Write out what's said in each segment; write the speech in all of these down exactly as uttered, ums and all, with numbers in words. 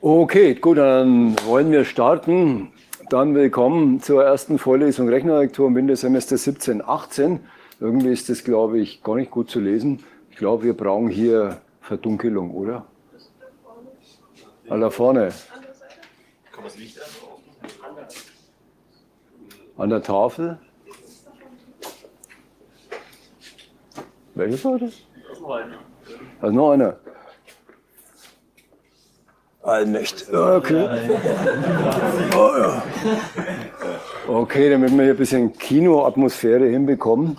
Okay, gut, dann wollen wir starten. Dann willkommen zur ersten Vorlesung Rechnerlektur im Wintersemester siebzehn achtzehn. Irgendwie ist das, glaube ich, gar nicht gut zu lesen. Ich glaube, wir brauchen hier Verdunkelung, oder? Ah, da vorne. Kann man das Licht anmachen? An der Tafel. Welche war das? Da ist noch einer. Allmächtig. Okay. Oh, ja. Okay, damit wir hier ein bisschen Kinoatmosphäre hinbekommen.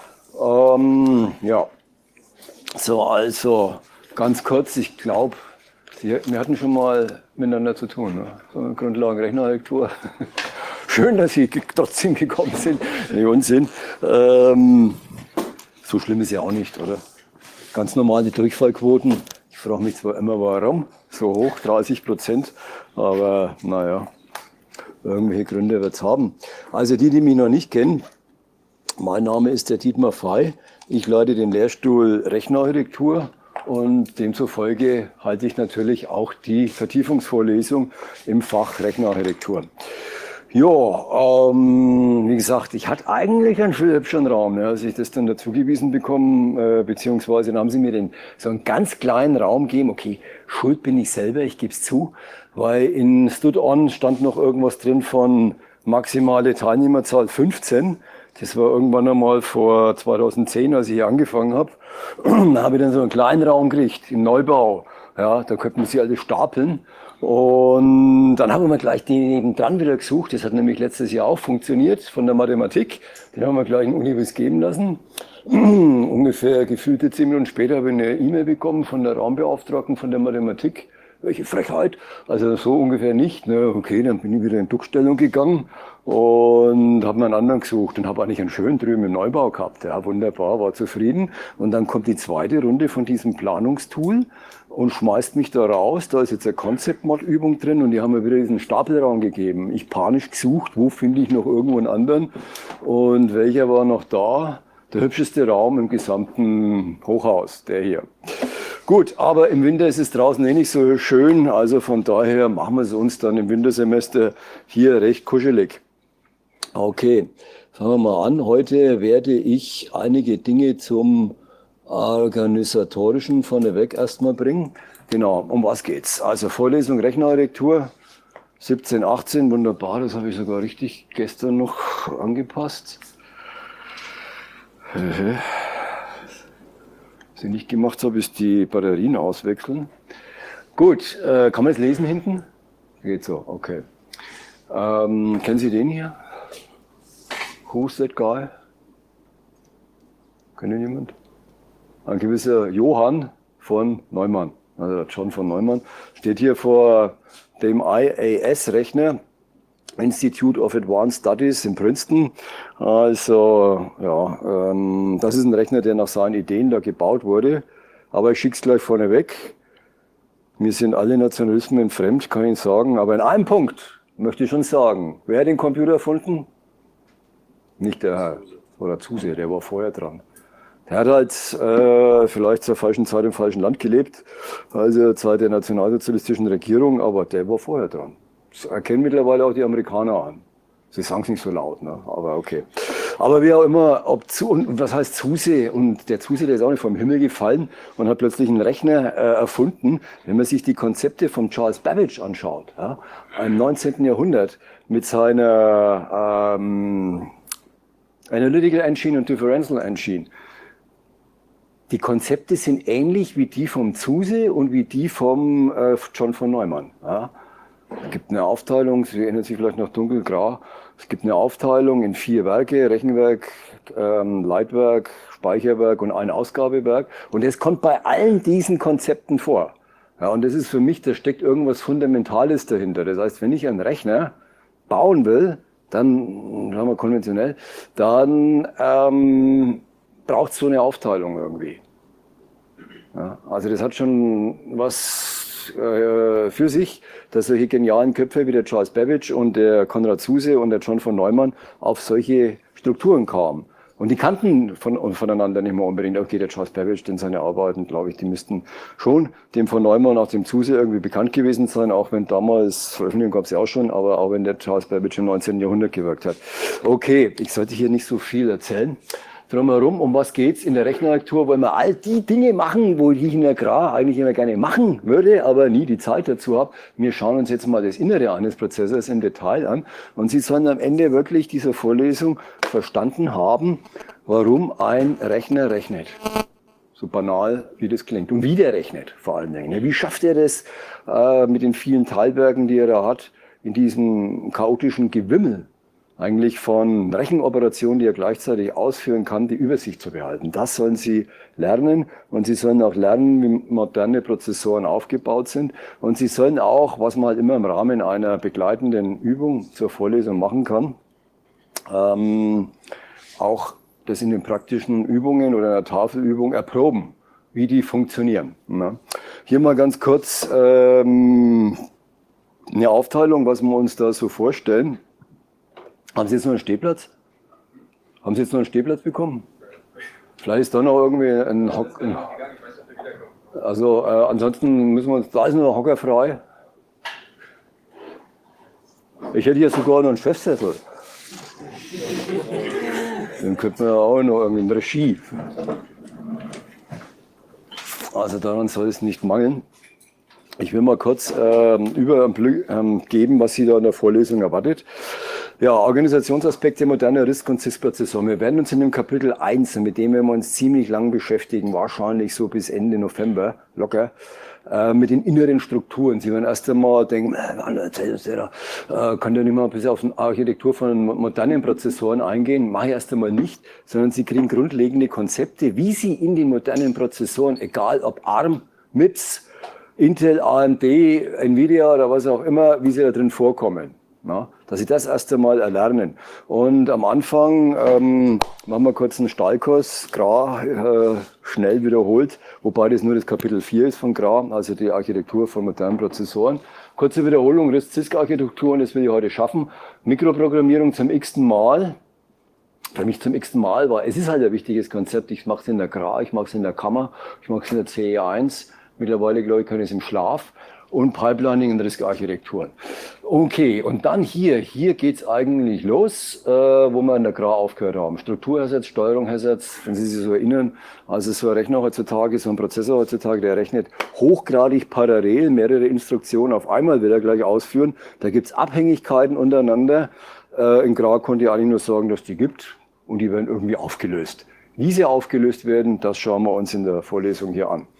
Ähm, ja. So, also ganz kurz, ich glaube, wir hatten schon mal miteinander zu tun. Ne? So Grundlagen Rechnerlektur. Schön, dass Sie trotzdem gekommen sind. Nee, Unsinn. Ähm, so schlimm ist ja auch nicht, oder? Ganz normale Durchfallquoten. Ich frage mich zwar immer, warum so hoch, dreißig Prozent, aber naja, irgendwelche Gründe wird es haben. Also die, die mich noch nicht kennen, mein Name ist der Dietmar Fey. Ich leite den Lehrstuhl Rechnerarchitektur und demzufolge halte ich natürlich auch die Vertiefungsvorlesung im Fach Rechnerarchitektur. Ja, ähm, wie gesagt, ich hatte eigentlich einen hübschen Raum, ja, als ich das dann dazugewiesen bekommen, äh, beziehungsweise dann haben sie mir den, so einen ganz kleinen Raum gegeben. Okay, schuld bin ich selber, ich gebe es zu, weil in Stud-On stand noch irgendwas drin von maximale Teilnehmerzahl fünfzehn. Das war irgendwann einmal vor zweitausendzehn, als ich hier angefangen habe. Da habe ich dann so einen kleinen Raum gekriegt im Neubau. Ja, da könnte man sie alle stapeln. Und dann haben wir gleich den nebendran wieder gesucht. Das hat nämlich letztes Jahr auch funktioniert von der Mathematik. Den haben wir gleich einen Unibus geben lassen. Ungefähr gefühlte zehn Minuten später habe ich eine E-Mail bekommen von der Raumbeauftragten von der Mathematik. Welche Frechheit. Also so ungefähr nicht. Ne? Okay, dann bin ich wieder in Duckstellung gegangen und habe mir einen anderen gesucht und habe eigentlich einen schönen drüben im Neubau gehabt. Ja, wunderbar, war zufrieden. Und dann kommt die zweite Runde von diesem Planungstool und schmeißt mich da raus. Da ist jetzt eine Concept-Mod-Übung drin und die haben mir wieder diesen Stapelraum gegeben. Ich panisch gesucht, wo finde ich noch irgendwo einen anderen und welcher war noch da? Der hübscheste Raum im gesamten Hochhaus, der hier. Gut, aber im Winter ist es draußen eh nicht so schön, also von daher machen wir es uns dann im Wintersemester hier recht kuschelig. Okay, fangen wir mal an. Heute werde ich einige Dinge zum Organisatorischen vorneweg erstmal bringen. Genau, um was geht's? Also Vorlesung Rechnerarchitektur siebzehn achtzehn, wunderbar, das habe ich sogar richtig gestern noch angepasst. Was ich nicht gemacht habe, ist die Batterien auswechseln. Gut, äh, kann man es lesen hinten? Geht so, okay. Ähm, kennen Sie den hier? Who's that guy? Kennt ihn jemand? Ein gewisser Johann von Neumann, also John von Neumann, steht hier vor dem I A S-Rechner, Institute of Advanced Studies in Princeton. Also, ja, ähm, das ist ein Rechner, der nach seinen Ideen da gebaut wurde. Aber ich schicke es gleich vorneweg. Mir sind alle Nationalismen fremd, kann ich sagen. Aber in einem Punkt möchte ich schon sagen, wer hat den Computer erfunden? Nicht der Herr oder Zuse, der war vorher dran. Der hat halt äh, vielleicht zur falschen Zeit im falschen Land gelebt, also Zeit der nationalsozialistischen Regierung, aber der war vorher dran. Das erkennen mittlerweile auch die Amerikaner an. Sie sagen es nicht so laut, ne? Aber okay. Aber wie auch immer, ob zu, und was heißt Zuse? Und der Zuse, der ist auch nicht vom Himmel gefallen und hat plötzlich einen Rechner äh, erfunden. Wenn man sich die Konzepte von Charles Babbage anschaut, ja, im neunzehnten Jahrhundert mit seiner ähm, Analytical Engine und Differential Engine, die Konzepte sind ähnlich wie die vom Zuse und wie die vom äh, John von Neumann. Ja. Es gibt eine Aufteilung, Sie erinnern sich vielleicht noch dunkelgrau, es gibt eine Aufteilung in vier Werke, Rechenwerk, ähm, Leitwerk, Speicherwerk und ein Ausgabewerk. Und das kommt bei allen diesen Konzepten vor. Ja, und das ist für mich, da steckt irgendwas Fundamentales dahinter. Das heißt, wenn ich einen Rechner bauen will, dann, sagen wir konventionell, dann ähm, braucht es so eine Aufteilung irgendwie. Ja, also das hat schon was äh, für sich, dass solche genialen Köpfe wie der Charles Babbage und der Konrad Zuse und der John von Neumann auf solche Strukturen kamen. Und die kannten von, voneinander nicht mehr unbedingt. Okay, der Charles Babbage, denn seine Arbeiten, glaube ich, die müssten schon dem von Neumann auch dem Zuse irgendwie bekannt gewesen sein, auch wenn damals, Veröffentlichungen gab es ja auch schon, aber auch wenn der Charles Babbage im neunzehnten Jahrhundert gewirkt hat. Okay, ich sollte hier nicht so viel erzählen. Drumherum, um was geht's? In der Rechenarchitektur wollen wir all die Dinge machen, wo ich in der Gra eigentlich immer gerne machen würde, aber nie die Zeit dazu habe. Wir schauen uns jetzt mal das Innere eines Prozessors im Detail an und Sie sollen am Ende wirklich dieser Vorlesung verstanden haben, warum ein Rechner rechnet. So banal, wie das klingt. Und wie der rechnet, vor allen Dingen. Wie schafft er das äh, mit den vielen Teilwerken, die er da hat, in diesem chaotischen Gewimmel eigentlich von Rechenoperationen, die er gleichzeitig ausführen kann, die Übersicht zu behalten. Das sollen Sie lernen und Sie sollen auch lernen, wie moderne Prozessoren aufgebaut sind und Sie sollen auch, was man halt immer im Rahmen einer begleitenden Übung zur Vorlesung machen kann, ähm, auch das in den praktischen Übungen oder einer Tafelübung erproben, wie die funktionieren. Ja. Hier mal ganz kurz ähm, eine Aufteilung, was wir uns da so vorstellen. Haben Sie jetzt noch einen Stehplatz? Haben Sie jetzt noch einen Stehplatz bekommen? Vielleicht ist da noch irgendwie ein Hock. Ein also äh, ansonsten müssen wir uns, da ist noch ein Hocker frei. Ich hätte hier sogar noch einen Chefsessel. Den könnten wir ja auch noch irgendwie in Regie. Also daran soll es nicht mangeln. Ich will mal kurz ähm, Überblick ähm, geben, was Sie da in der Vorlesung erwartet. Ja, Organisationsaspekte moderner R I S C und C I S-Prozessoren. Wir werden uns in dem Kapitel eins, mit dem wir uns ziemlich lang beschäftigen, wahrscheinlich so bis Ende November, locker, äh, mit den inneren Strukturen. Sie werden erst einmal denken, äh, kann ja nicht mal ein bisschen auf die Architektur von modernen Prozessoren eingehen. Mache ich erst einmal nicht, sondern Sie kriegen grundlegende Konzepte, wie Sie in den modernen Prozessoren, egal ob ARM, MIPS, Intel, A M D, Nvidia oder was auch immer, wie sie da drin vorkommen. Ja, dass Sie das erst einmal erlernen. Und am Anfang ähm, machen wir kurz einen Steilkurs, Gra, äh, schnell wiederholt, wobei das nur das Kapitel vier ist von Gra, also die Architektur von modernen Prozessoren. Kurze Wiederholung, R I S C-C I S C-Architektur, und das will ich heute schaffen. Mikroprogrammierung zum x-ten Mal. Für mich zum x-ten Mal war, es ist halt ein wichtiges Konzept. Ich mache es in der Gra, ich mache es in der Kammer, ich mache es in der C E eins. Mittlerweile, glaube ich, kann ich es im Schlaf. Und Pipelining und R I S C-Architekturen. Okay, und dann hier, hier geht's eigentlich los, äh, wo wir in der Gra aufgehört haben. Strukturersatz, Steuerungsersatz, wenn Sie sich so erinnern, also so ein Rechner heutzutage, so ein Prozessor heutzutage, der rechnet hochgradig parallel mehrere Instruktionen auf einmal, will er gleich ausführen. Da gibt's Abhängigkeiten untereinander. Äh, in Gra konnte ich eigentlich nur sagen, dass die gibt und die werden irgendwie aufgelöst. Wie sie aufgelöst werden, das schauen wir uns in der Vorlesung hier an.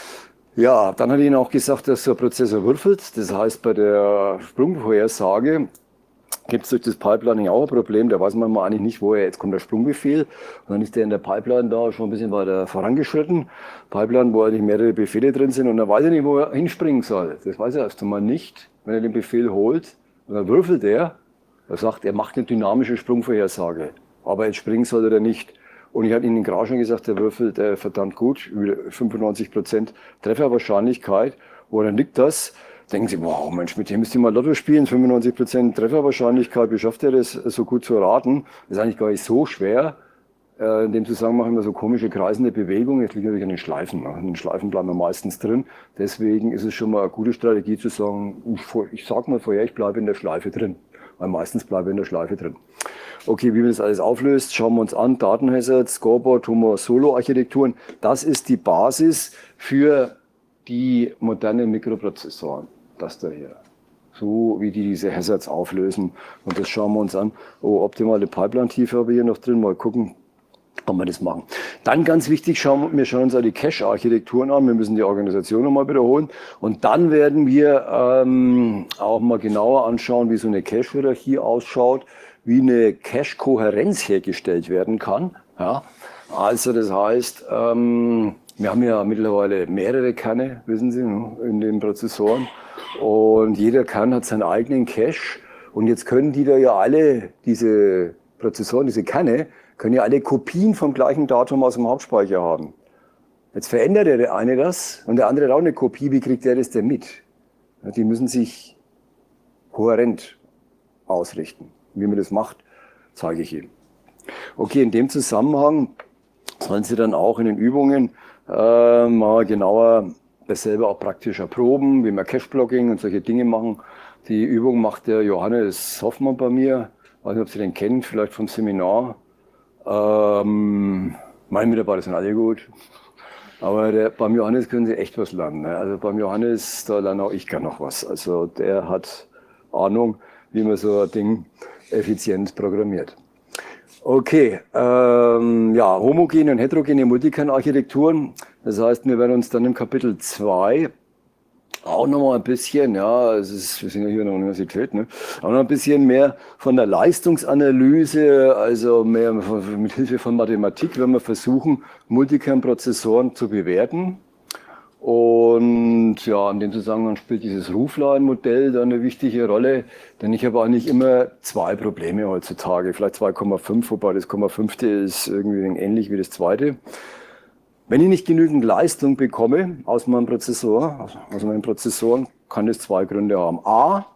Ja, dann hat Ihnen auch gesagt, dass der Prozessor würfelt. Das heißt, bei der Sprungvorhersage gibt es durch das Pipelining auch ein Problem. Da weiß man mal eigentlich nicht, woher jetzt kommt der Sprungbefehl. Und dann ist der in der Pipeline da schon ein bisschen weiter vorangeschritten. Pipeline, wo eigentlich mehrere Befehle drin sind. Und dann weiß er nicht, wo er hinspringen soll. Das weiß er erst einmal nicht. Wenn er den Befehl holt, und dann würfelt er. Er sagt, er macht eine dynamische Sprungvorhersage. Aber jetzt springen soll er nicht. Und ich hatte Ihnen gerade schon gesagt, der würfelt äh, verdammt gut, über fünfundneunzig Prozent Trefferwahrscheinlichkeit. Woran liegt das? Denken Sie, wow, Mensch, mit dem müsst ihr mal Lotto spielen, fünfundneunzig Prozent Trefferwahrscheinlichkeit, wie schafft er das so gut zu raten? Das ist eigentlich gar nicht so schwer. Äh, in dem Zusammenhang machen wir so komische kreisende Bewegungen. Jetzt liegt natürlich an den Schleifen. Ne? In den Schleifen bleiben wir meistens drin. Deswegen ist es schon mal eine gute Strategie zu sagen, ich, ich sag mal vorher, ich bleibe in der Schleife drin. Weil meistens bleibe ich in der Schleife drin. Okay, wie man das alles auflöst, schauen wir uns an. Datenhazard, Scoreboard, Homo Solo Architekturen. Das ist die Basis für die modernen Mikroprozessoren. Das da hier. So wie die diese Hazards auflösen. Und das schauen wir uns an. Oh, optimale Pipeline-Tiefe habe ich hier noch drin. Mal gucken, ob wir das machen. Dann ganz wichtig, schauen, wir schauen uns auch die Cache-Architekturen an. Wir müssen die Organisation nochmal wiederholen. Und dann werden wir ähm, auch mal genauer anschauen, wie so eine Cache-Hierarchie ausschaut, wie eine Cache-Kohärenz hergestellt werden kann. Ja, also das heißt, ähm, wir haben ja mittlerweile mehrere Kerne, wissen Sie, in den Prozessoren. Und jeder Kern hat seinen eigenen Cache. Und jetzt können die da ja alle, diese Prozessoren, diese Kerne, können ja alle Kopien vom gleichen Datum aus dem Hauptspeicher haben. Jetzt verändert der eine das und der andere hat auch eine Kopie. Wie kriegt der das denn mit? Ja, die müssen sich kohärent ausrichten. Wie man das macht, zeige ich Ihnen. Okay, in dem Zusammenhang sollen Sie dann auch in den Übungen äh, mal genauer dasselbe auch praktisch erproben, wie wir Cache-Blocking und solche Dinge machen. Die Übung macht der Johannes Hoffmann bei mir. Ich weiß nicht, ob Sie den kennen, vielleicht vom Seminar. Ähm, meine Mitarbeiter sind alle gut. Aber der, beim Johannes können Sie echt was lernen. Ne? Also beim Johannes, da lerne auch ich gar noch was. Also der hat Ahnung, wie man so ein Ding effizient programmiert. Okay, ähm, ja, homogene und heterogene Multikernarchitekturen. Das heißt, wir werden uns dann im Kapitel zwei auch nochmal ein bisschen, ja, es ist, wir sind ja hier an der Universität, ne, auch noch ein bisschen mehr von der Leistungsanalyse, also mehr mit Hilfe von Mathematik, wenn wir versuchen, Multikernprozessoren zu bewerten. Und ja, in dem Zusammenhang spielt dieses Roofline-Modell da eine wichtige Rolle, denn ich habe eigentlich immer zwei Probleme heutzutage, vielleicht zwei Komma fünf, wobei das Komma fünf ist irgendwie ähnlich wie das zweite. Wenn ich nicht genügend Leistung bekomme aus meinem Prozessor, aus meinen Prozessoren, kann das zwei Gründe haben. A,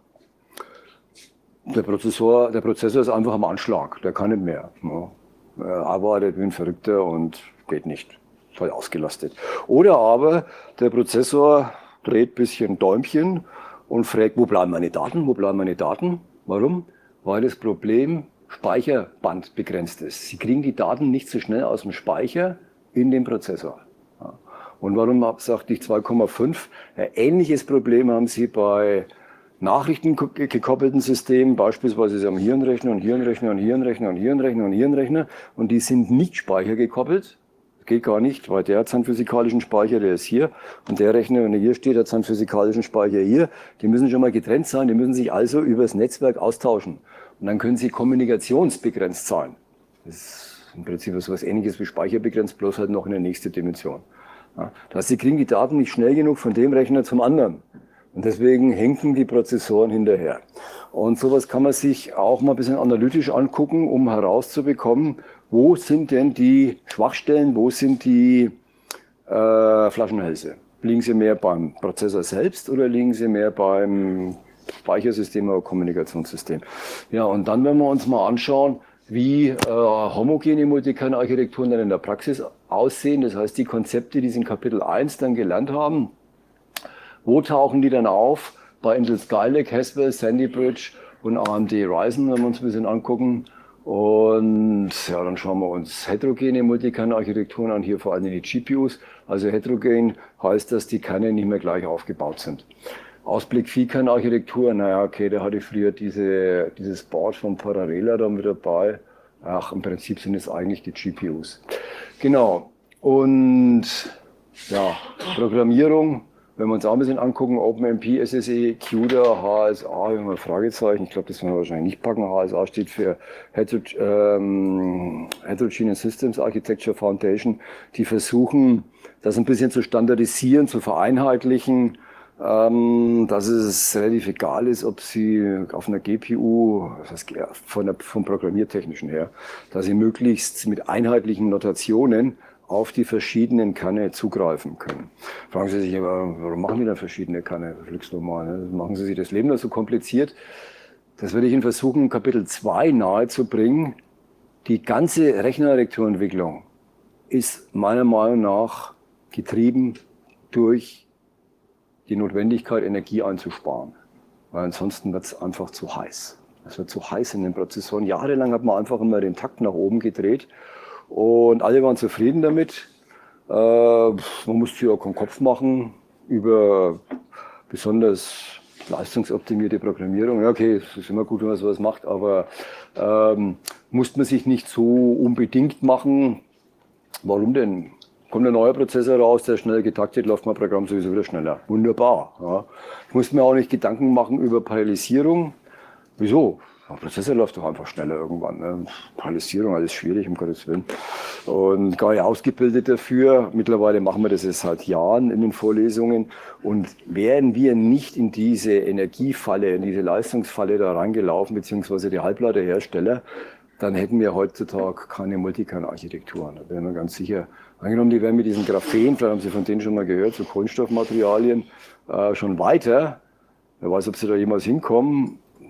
der Prozessor, der Prozessor ist einfach am Anschlag, der kann nicht mehr. Ja, er arbeitet wie ein Verrückter und geht nicht. Voll ausgelastet. Oder aber der Prozessor dreht ein bisschen Däumchen und fragt, wo bleiben meine Daten, wo bleiben meine Daten? Warum? Weil das Problem Speicherband begrenzt ist. Sie kriegen die Daten nicht so schnell aus dem Speicher in den Prozessor. Ja. Und warum sagte ich zwei Komma fünf? Ein ähnliches Problem haben Sie bei nachrichtengekoppelten Systemen, beispielsweise Sie haben hier einen Rechner und hier einen Rechner und hier einen Rechner und hier einen Rechner und hier einen Rechner und die sind nicht speichergekoppelt. Geht gar nicht, weil der hat seinen physikalischen Speicher, der ist hier. Und der Rechner, wenn er hier steht, hat seinen physikalischen Speicher hier. Die müssen schon mal getrennt sein, die müssen sich also über das Netzwerk austauschen. Und dann können sie kommunikationsbegrenzt sein. Das ist im Prinzip so etwas Ähnliches wie speicherbegrenzt, bloß halt noch in der nächsten Dimension. Ja, das heißt, sie kriegen die Daten nicht schnell genug von dem Rechner zum anderen. Und deswegen hinken die Prozessoren hinterher. Und sowas kann man sich auch mal ein bisschen analytisch angucken, um herauszubekommen, wo sind denn die Schwachstellen, wo sind die äh, Flaschenhälse? Liegen sie mehr beim Prozessor selbst oder liegen sie mehr beim Speichersystem oder Kommunikationssystem? Ja, und dann werden wir uns mal anschauen, wie äh, homogene Multikernarchitekturen dann in der Praxis aussehen. Das heißt, die Konzepte, die Sie in Kapitel eins dann gelernt haben, wo tauchen die dann auf? Bei Intel Skylake, Haswell, Sandy Bridge und A M D Ryzen, wenn wir uns ein bisschen angucken. Und ja, dann schauen wir uns heterogene Multikernarchitekturen an, hier vor allem die G P Us. Also heterogen heißt, dass die Kerne nicht mehr gleich aufgebaut sind. Ausblick Vielkernarchitektur, naja, okay, da hatte ich früher diese, dieses Board von Parallella da mit dabei. Ach, im Prinzip sind es eigentlich die G P Us. Genau. Und ja, Programmierung. Wenn wir uns auch ein bisschen angucken, OpenMP, S S E, CUDA, H S A, immer Fragezeichen. Ich glaube, das werden wir wahrscheinlich nicht packen. H S A steht für Heter ähm, Heterogeneous Systems Architecture Foundation. Die versuchen, das ein bisschen zu standardisieren, zu vereinheitlichen, ähm, dass es relativ egal ist, ob Sie auf einer G P U, das heißt von der, vom Programmiertechnischen her, dass Sie möglichst mit einheitlichen Notationen auf die verschiedenen Kerne zugreifen können. Fragen Sie sich aber, warum machen die dann verschiedene Kerne? Das normal, ne? Machen Sie sich das Leben da so kompliziert? Das werde ich Ihnen versuchen, in Kapitel zwei nahe zu bringen. Die ganze Rechnerarchitekturentwicklung ist meiner Meinung nach getrieben durch die Notwendigkeit, Energie einzusparen. Weil ansonsten wird es einfach zu heiß. Es wird zu heiß in den Prozessoren. Jahrelang hat man einfach immer den Takt nach oben gedreht. Und alle waren zufrieden damit. Äh, man musste sich auch keinen Kopf machen über besonders leistungsoptimierte Programmierung. Ja, okay, es ist immer gut, wenn man sowas macht, aber ähm, musste man sich nicht so unbedingt machen. Warum denn? Kommt ein neuer Prozessor raus, der schnell getaktet, läuft mein Programm sowieso wieder schneller. Wunderbar. Ja. Ich musste mir auch nicht Gedanken machen über Parallelisierung. Wieso? Der Prozessor läuft doch einfach schneller irgendwann. Ne? Parallelisierung, alles schwierig, um Gottes Willen. Und gar nicht ausgebildet dafür. Mittlerweile machen wir das jetzt seit Jahren in den Vorlesungen. Und wären wir nicht in diese Energiefalle, in diese Leistungsfalle da reingelaufen, beziehungsweise die Halbleiterhersteller, dann hätten wir heutzutage keine Multikernarchitekturen. Da wären wir ganz sicher. Angenommen, die wären mit diesen Graphen, vielleicht haben Sie von denen schon mal gehört, so Kohlenstoffmaterialien, äh, schon weiter. Wer weiß, ob sie da jemals hinkommen.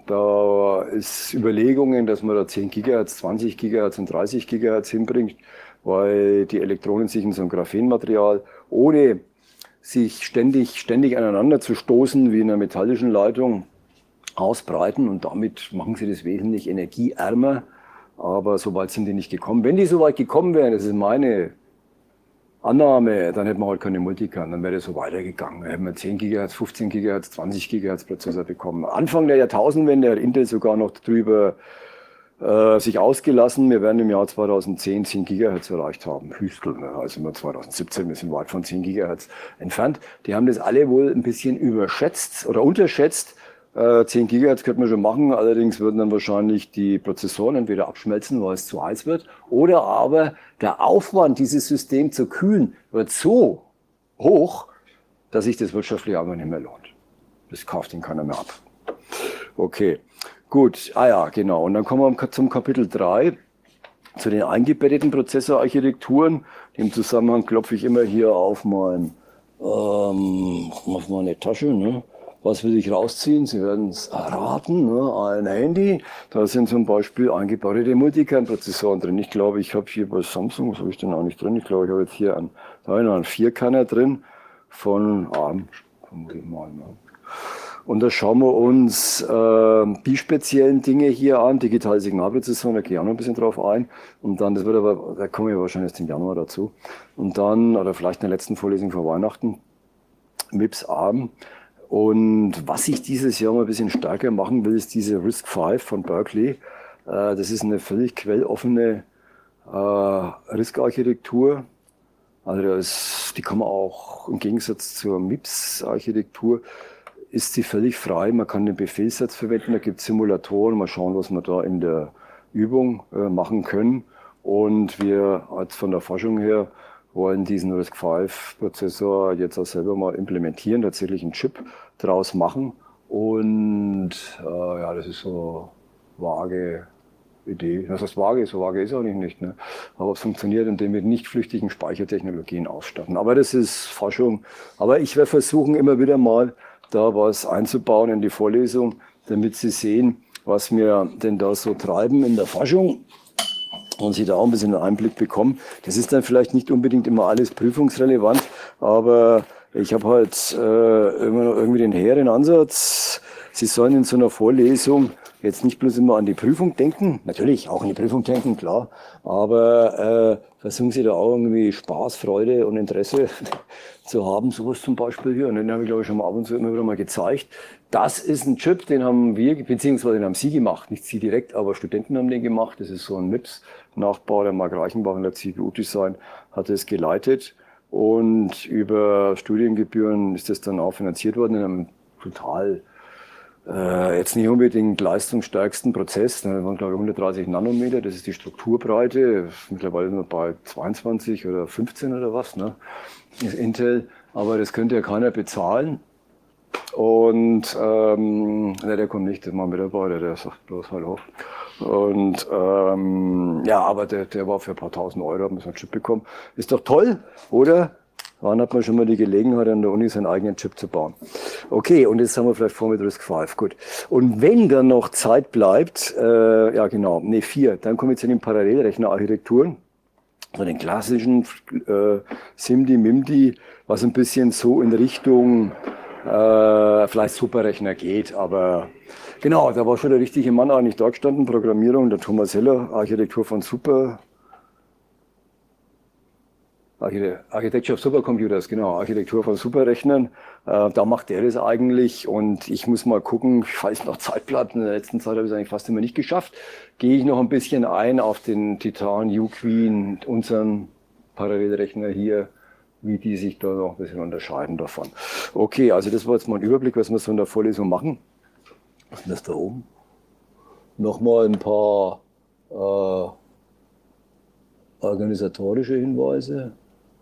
Da ist Überlegungen, dass man da zehn Gigahertz, zwanzig Gigahertz und dreißig Gigahertz hinbringt, weil die Elektronen sich in so einem Graphenmaterial, ohne sich ständig, ständig aneinander zu stoßen, wie in einer metallischen Leitung, ausbreiten und damit machen sie das wesentlich energieärmer. Aber so weit sind die nicht gekommen. Wenn die so weit gekommen wären, das ist meine Annahme, dann hätten wir halt keine Multicam, dann wäre das so weitergegangen. Dann hätten wir zehn Gigahertz, fünfzehn Gigahertz, zwanzig Gigahertz Prozessor bekommen. Anfang der Jahrtausendwende hat Intel sogar noch drüber äh, sich ausgelassen. Wir werden im Jahr zweitausendzehn zehn Gigahertz erreicht haben. Hüstel, ne? Also immer zweitausendsiebzehn, wir sind weit von zehn Gigahertz entfernt. Die haben das alle wohl ein bisschen überschätzt oder unterschätzt. Äh, zehn Gigahertz könnte man schon machen, allerdings würden dann wahrscheinlich die Prozessoren entweder abschmelzen, weil es zu heiß wird, oder aber der Aufwand, dieses System zu kühlen, wird so hoch, dass sich das wirtschaftlich einfach nicht mehr lohnt. Das kauft ihn keiner mehr ab. Okay, gut. Ah ja, genau. Und dann kommen wir zum Kapitel drei, zu den eingebetteten Prozessorarchitekturen. Im Zusammenhang klopfe ich immer hier auf, mein, ähm, auf meine Tasche, ne? Was will ich rausziehen? Sie werden es erraten, ne? Ein Handy. Da sind zum Beispiel eingebaute Multicam-Prozessoren drin. Ich glaube, ich habe hier bei Samsung, was habe ich denn auch nicht drin? Ich glaube, ich habe jetzt hier einen, da habe ich noch einen Vierkanner drin von ARM. Mal, ne? Und da schauen wir uns äh, die speziellen Dinge hier an, digitale Signalprozessoren, da gehe ich auch noch ein bisschen drauf ein. Und dann, das wird aber, da kommen wir wahrscheinlich erst im Januar dazu. Und dann, oder vielleicht in der letzten Vorlesung vor Weihnachten, M I P S ARM. Und was ich dieses Jahr mal ein bisschen stärker machen will, ist diese RISC fünf von Berkeley. Das ist eine völlig quelloffene RISC-Architektur. Also das ist, die kann man auch im Gegensatz zur M I P S-Architektur, ist sie völlig frei. Man kann den Befehlssatz verwenden, da gibt es Simulatoren, mal schauen, was wir da in der Übung machen können. Und wir als von der Forschung her wollen diesen RISC fünf Prozessor jetzt auch selber mal implementieren, tatsächlich einen Chip draus machen. Und äh, ja, das ist so vage Idee. Das heißt vage, so vage ist auch nicht, nicht ne? Aber es funktioniert, indem wir nicht flüchtigen Speichertechnologien ausstatten. Aber das ist Forschung. Aber ich werde versuchen, immer wieder mal da was einzubauen in die Vorlesung, damit Sie sehen, was wir denn da so treiben in der Forschung. Und Sie da auch ein bisschen einen Einblick bekommen. Das ist dann vielleicht nicht unbedingt immer alles prüfungsrelevant, aber ich habe halt äh, immer noch irgendwie den hehren Ansatz. Sie sollen in so einer Vorlesung jetzt nicht bloß immer an die Prüfung denken, natürlich auch an die Prüfung denken, klar, aber äh, versuchen Sie da auch irgendwie Spaß, Freude und Interesse zu haben, sowas zum Beispiel hier. Und den habe ich, glaube ich, schon mal ab und zu immer wieder mal gezeigt. Das ist ein Chip, den haben wir, beziehungsweise den haben Sie gemacht, nicht Sie direkt, aber Studenten haben den gemacht. Das ist so ein M I P S-Nachbau, der Marc Reichenbach in der C P U-Design hat es geleitet. Und über Studiengebühren ist das dann auch finanziert worden in einem total Äh, jetzt nicht unbedingt leistungsstärksten Prozess, da waren glaube ich hundertdreißig Nanometer, das ist die Strukturbreite, mittlerweile nur bei zweiundzwanzig oder fünfzehn oder was, ne, ist Intel, aber das könnte ja keiner bezahlen. Und ähm, ne, der kommt nicht, das ist mein Mitarbeiter, der sagt bloß Hallo. Und ähm, ja, aber der, der war für ein paar tausend Euro, hat man so einen Chip bekommen. Ist doch toll, oder? Wann hat man schon mal die Gelegenheit, an der Uni seinen eigenen Chip zu bauen? Okay, und jetzt haben wir vielleicht vor mit RISC fünf. Gut. Und wenn dann noch Zeit bleibt, äh, ja genau, nee, vier, dann kommen wir zu den Parallelrechnerarchitekturen. So den klassischen äh, SIMD, MIMD, was ein bisschen so in Richtung äh, vielleicht Superrechner geht, aber genau, da war schon der richtige Mann eigentlich da gestanden, Programmierung, der Thomas Heller, Architektur von Super. Architecture of Supercomputers, genau, Architektur von Superrechnern. Äh, da macht er das eigentlich und ich muss mal gucken, falls noch Zeit bleibt, in der letzten Zeit habe ich es eigentlich fast immer nicht geschafft, gehe ich noch ein bisschen ein auf den Titan, U-Queen, unseren Parallelrechner hier, wie die sich da noch ein bisschen unterscheiden davon. Okay, also das war jetzt mal ein Überblick, was wir so in der Vorlesung machen. Was ist denn das da oben? Nochmal ein paar äh, organisatorische Hinweise.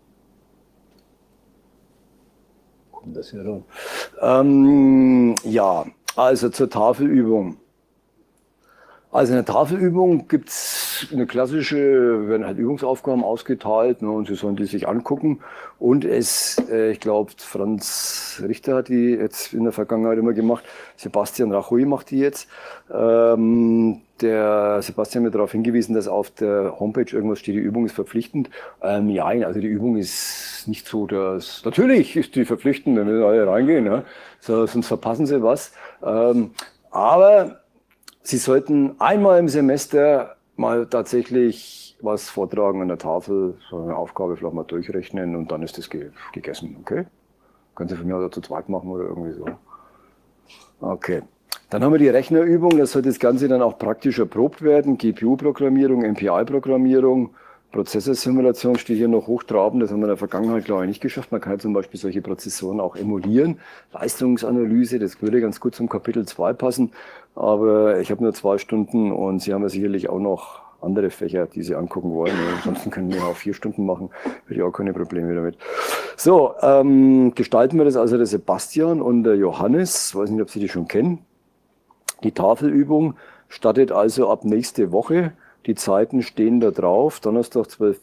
Kommt das hier ran? Ähm, ja, also zur Tafelübung. Also in der Tafelübung gibt es eine klassische, werden halt Übungsaufgaben ausgeteilt, ne, und Sie sollen die sich angucken. Und es, äh, ich glaube, Franz Richter hat die jetzt in der Vergangenheit immer gemacht, Sebastian Rajoy macht die jetzt. Ähm, der Sebastian hat mir darauf hingewiesen, dass auf der Homepage irgendwas steht, die Übung ist verpflichtend. Ähm, ja, also die Übung ist nicht so, dass, natürlich ist die verpflichtend, wenn wir alle reingehen, ne? So, sonst verpassen Sie was. Ähm, aber Sie sollten einmal im Semester mal tatsächlich was vortragen an der Tafel, so eine Aufgabe vielleicht mal durchrechnen und dann ist das ge gegessen, okay? Können Sie von mir aus zu zweit machen oder irgendwie so. Okay. Dann haben wir die Rechnerübung, das soll das Ganze dann auch praktisch erprobt werden. G P U-Programmierung, M P I-Programmierung, Prozessorsimulation steht hier noch hochtrabend, das haben wir in der Vergangenheit, glaube ich, nicht geschafft. Man kann ja zum Beispiel solche Prozessoren auch emulieren. Leistungsanalyse, das würde ganz gut zum Kapitel zwei passen, aber ich habe nur zwei Stunden und Sie haben ja sicherlich auch noch andere Fächer, die Sie angucken wollen. Ansonsten können wir auch vier Stunden machen, hätte ich auch keine Probleme damit. So, ähm, gestalten wir das also der Sebastian und der Johannes, ich weiß nicht, ob Sie die schon kennen. Die Tafelübung startet also ab nächste Woche. Die Zeiten stehen da drauf. Donnerstag zwölf.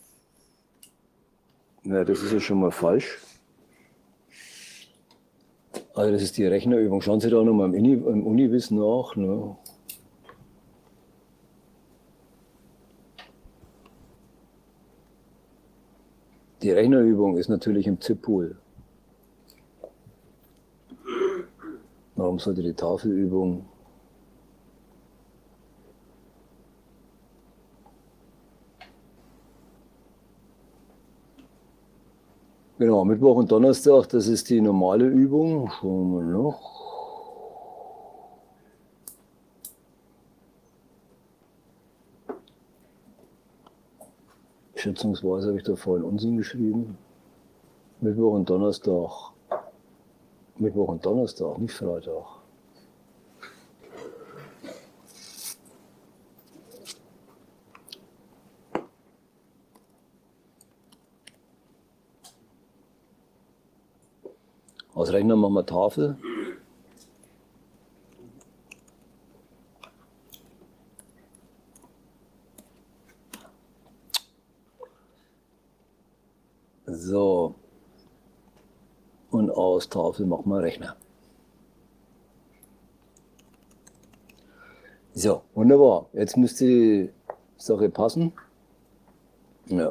Na, das ist ja schon mal falsch. Also das ist die Rechnerübung. Schauen Sie da nochmal im, Uni, im Univis nach. Ne? Die Rechnerübung ist natürlich im ZIP-Pool. Warum sollte die Tafelübung? Genau, Mittwoch und Donnerstag, das ist die normale Übung. Schauen wir noch. Schätzungsweise habe ich da vorhin Unsinn geschrieben. Mittwoch und Donnerstag. Mittwoch und Donnerstag, nicht Freitag. Aus Rechner machen wir Tafel. So. Und aus Tafel machen wir Rechner. So, wunderbar. Jetzt müsste die Sache passen. Ja.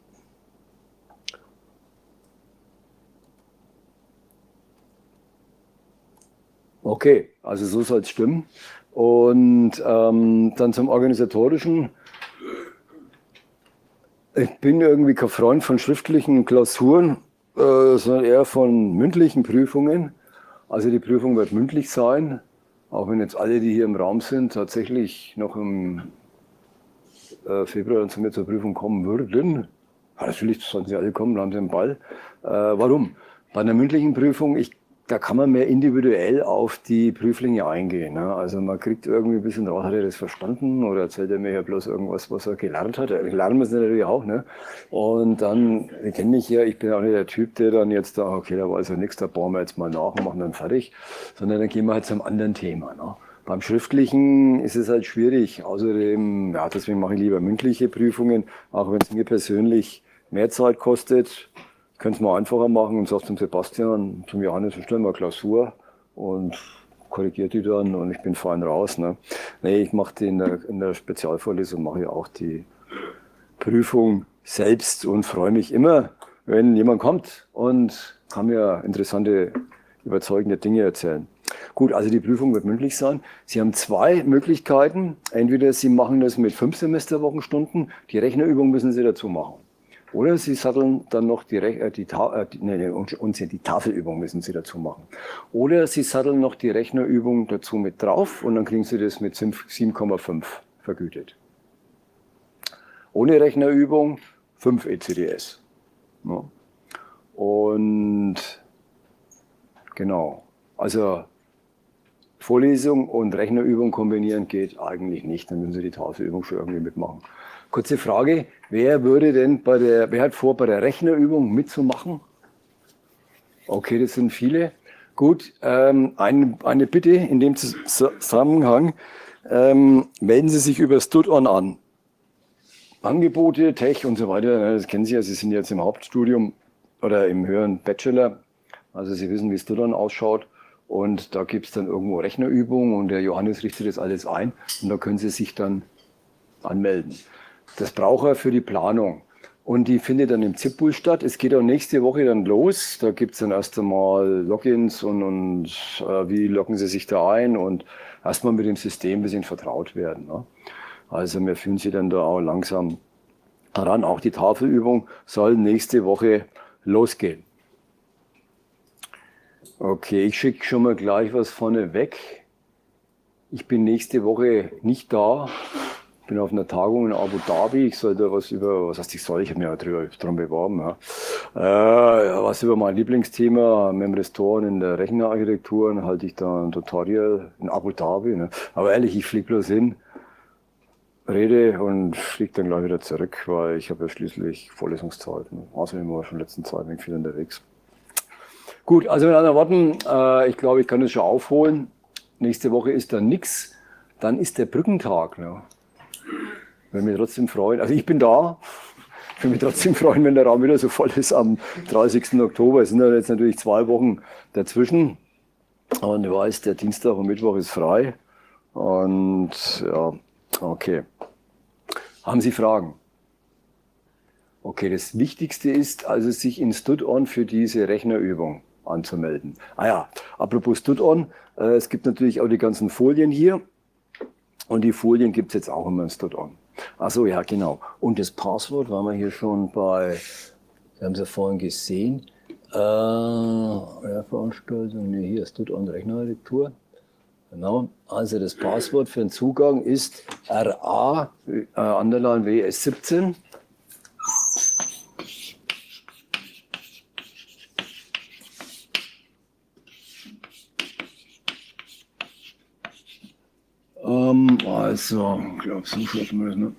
Okay, also so soll es stimmen. Und ähm, dann zum Organisatorischen. Ich bin irgendwie kein Freund von schriftlichen Klausuren, äh, sondern eher von mündlichen Prüfungen. Also die Prüfung wird mündlich sein, auch wenn jetzt alle, die hier im Raum sind, tatsächlich noch im äh, Februar dann zu mir zur Prüfung kommen würden. Ja, natürlich sollten sie alle kommen, dann haben sie einen Ball. Äh, warum? Bei einer mündlichen Prüfung, ich da kann man mehr individuell auf die Prüflinge eingehen. Ne? Also man kriegt irgendwie ein bisschen raus, hat er das verstanden oder erzählt er mir ja bloß irgendwas, was er gelernt hat. Lernen müssen natürlich auch. Ne? Und dann, ich kenne mich ja, ich bin auch nicht der Typ, der dann jetzt da, okay, da weiß ja nichts, da bauen wir jetzt mal nach und machen dann fertig, sondern dann gehen wir halt zum anderen Thema. Ne? Beim Schriftlichen ist es halt schwierig. Außerdem, ja, deswegen mache ich lieber mündliche Prüfungen, auch wenn es mir persönlich mehr Zeit kostet. Können es mal einfacher machen und sagst zum Sebastian, zum Johannes, stellen wir Klausur und korrigiert die dann und ich bin fein raus. Ne? Nee, ich mache die in der, in der Spezialvorlesung, mache ich auch die Prüfung selbst und freue mich immer, wenn jemand kommt und kann mir interessante, überzeugende Dinge erzählen. Gut, also die Prüfung wird mündlich sein. Sie haben zwei Möglichkeiten. Entweder Sie machen das mit fünf Semesterwochenstunden, die Rechnerübung müssen Sie dazu machen. Oder Sie satteln dann noch die, äh, die, äh, die, nee, und die Tafelübung müssen Sie dazu machen. Oder Sie satteln noch die Rechnerübung dazu mit drauf und dann kriegen Sie das mit sieben Komma fünf vergütet. Ohne Rechnerübung fünf E C D S. Ja. Und genau, also Vorlesung und Rechnerübung kombinieren geht eigentlich nicht, dann müssen Sie die Tafelübung schon irgendwie mitmachen. Kurze Frage, wer würde denn bei der, wer hat vor, bei der Rechnerübung mitzumachen? Okay, das sind viele. Gut, ähm, eine, eine Bitte in dem Zusammenhang. ähm, melden Sie sich über StudOn an. Angebote, Tech und so weiter, das kennen Sie ja, Sie sind jetzt im Hauptstudium oder im höheren Bachelor, also Sie wissen, wie StudOn ausschaut und da gibt es dann irgendwo Rechnerübungen und der Johannes richtet das alles ein und da können Sie sich dann anmelden. Das braucht er für die Planung und die findet dann im ZipPool statt. Es geht auch nächste Woche dann los, da gibt es dann erst einmal Logins und, und äh, wie loggen Sie sich da ein und erstmal mit dem System ein bisschen vertraut werden. Ne? Also wir fühlen Sie dann da auch langsam heran. Auch die Tafelübung soll nächste Woche losgehen. Okay, ich schicke schon mal gleich was vorne weg. Ich bin nächste Woche nicht da. Ich bin auf einer Tagung in Abu Dhabi. Ich soll da was über, was heißt ich soll, ich habe mich ja drüber, drum beworben. Ja. Äh, was über mein Lieblingsthema mit dem Restaurant in der Rechnerarchitektur. Dann halte ich da ein Tutorial in Abu Dhabi. Ne. Aber ehrlich, ich fliege bloß hin, rede und fliege dann gleich wieder zurück, weil ich habe ja schließlich Vorlesungszeit. Ne. Außerdem war ich schon in letzter Zeit bin ich viel unterwegs. Gut, also mit anderen Worten, äh, ich glaube, ich kann das schon aufholen. Nächste Woche ist dann nichts. Dann ist der Brückentag. Ne. Ich würde mich trotzdem freuen. Also ich bin da. Ich würde mich trotzdem freuen, wenn der Raum wieder so voll ist am dreißigsten Oktober. Es sind ja jetzt natürlich zwei Wochen dazwischen. Und ich weiß, der Dienstag und Mittwoch ist frei. Und ja, okay. Haben Sie Fragen? Okay, das Wichtigste ist also, sich in StudOn für diese Rechnerübung anzumelden. Ah ja, apropos StudOn, äh, es gibt natürlich auch die ganzen Folien hier. Und die Folien gibt es jetzt auch immer in StudOn. Ach so, ja, genau. Und das Passwort waren wir hier schon bei, wir haben es ja vorhin gesehen, äh, ja, Veranstaltung, nee, hier StudOn Rechnerarchitektur. Genau, also das Passwort für den Zugang ist R A, äh, Underline W S siebzehn. Ähm, also, ich glaube, so schaffen wir es, ne?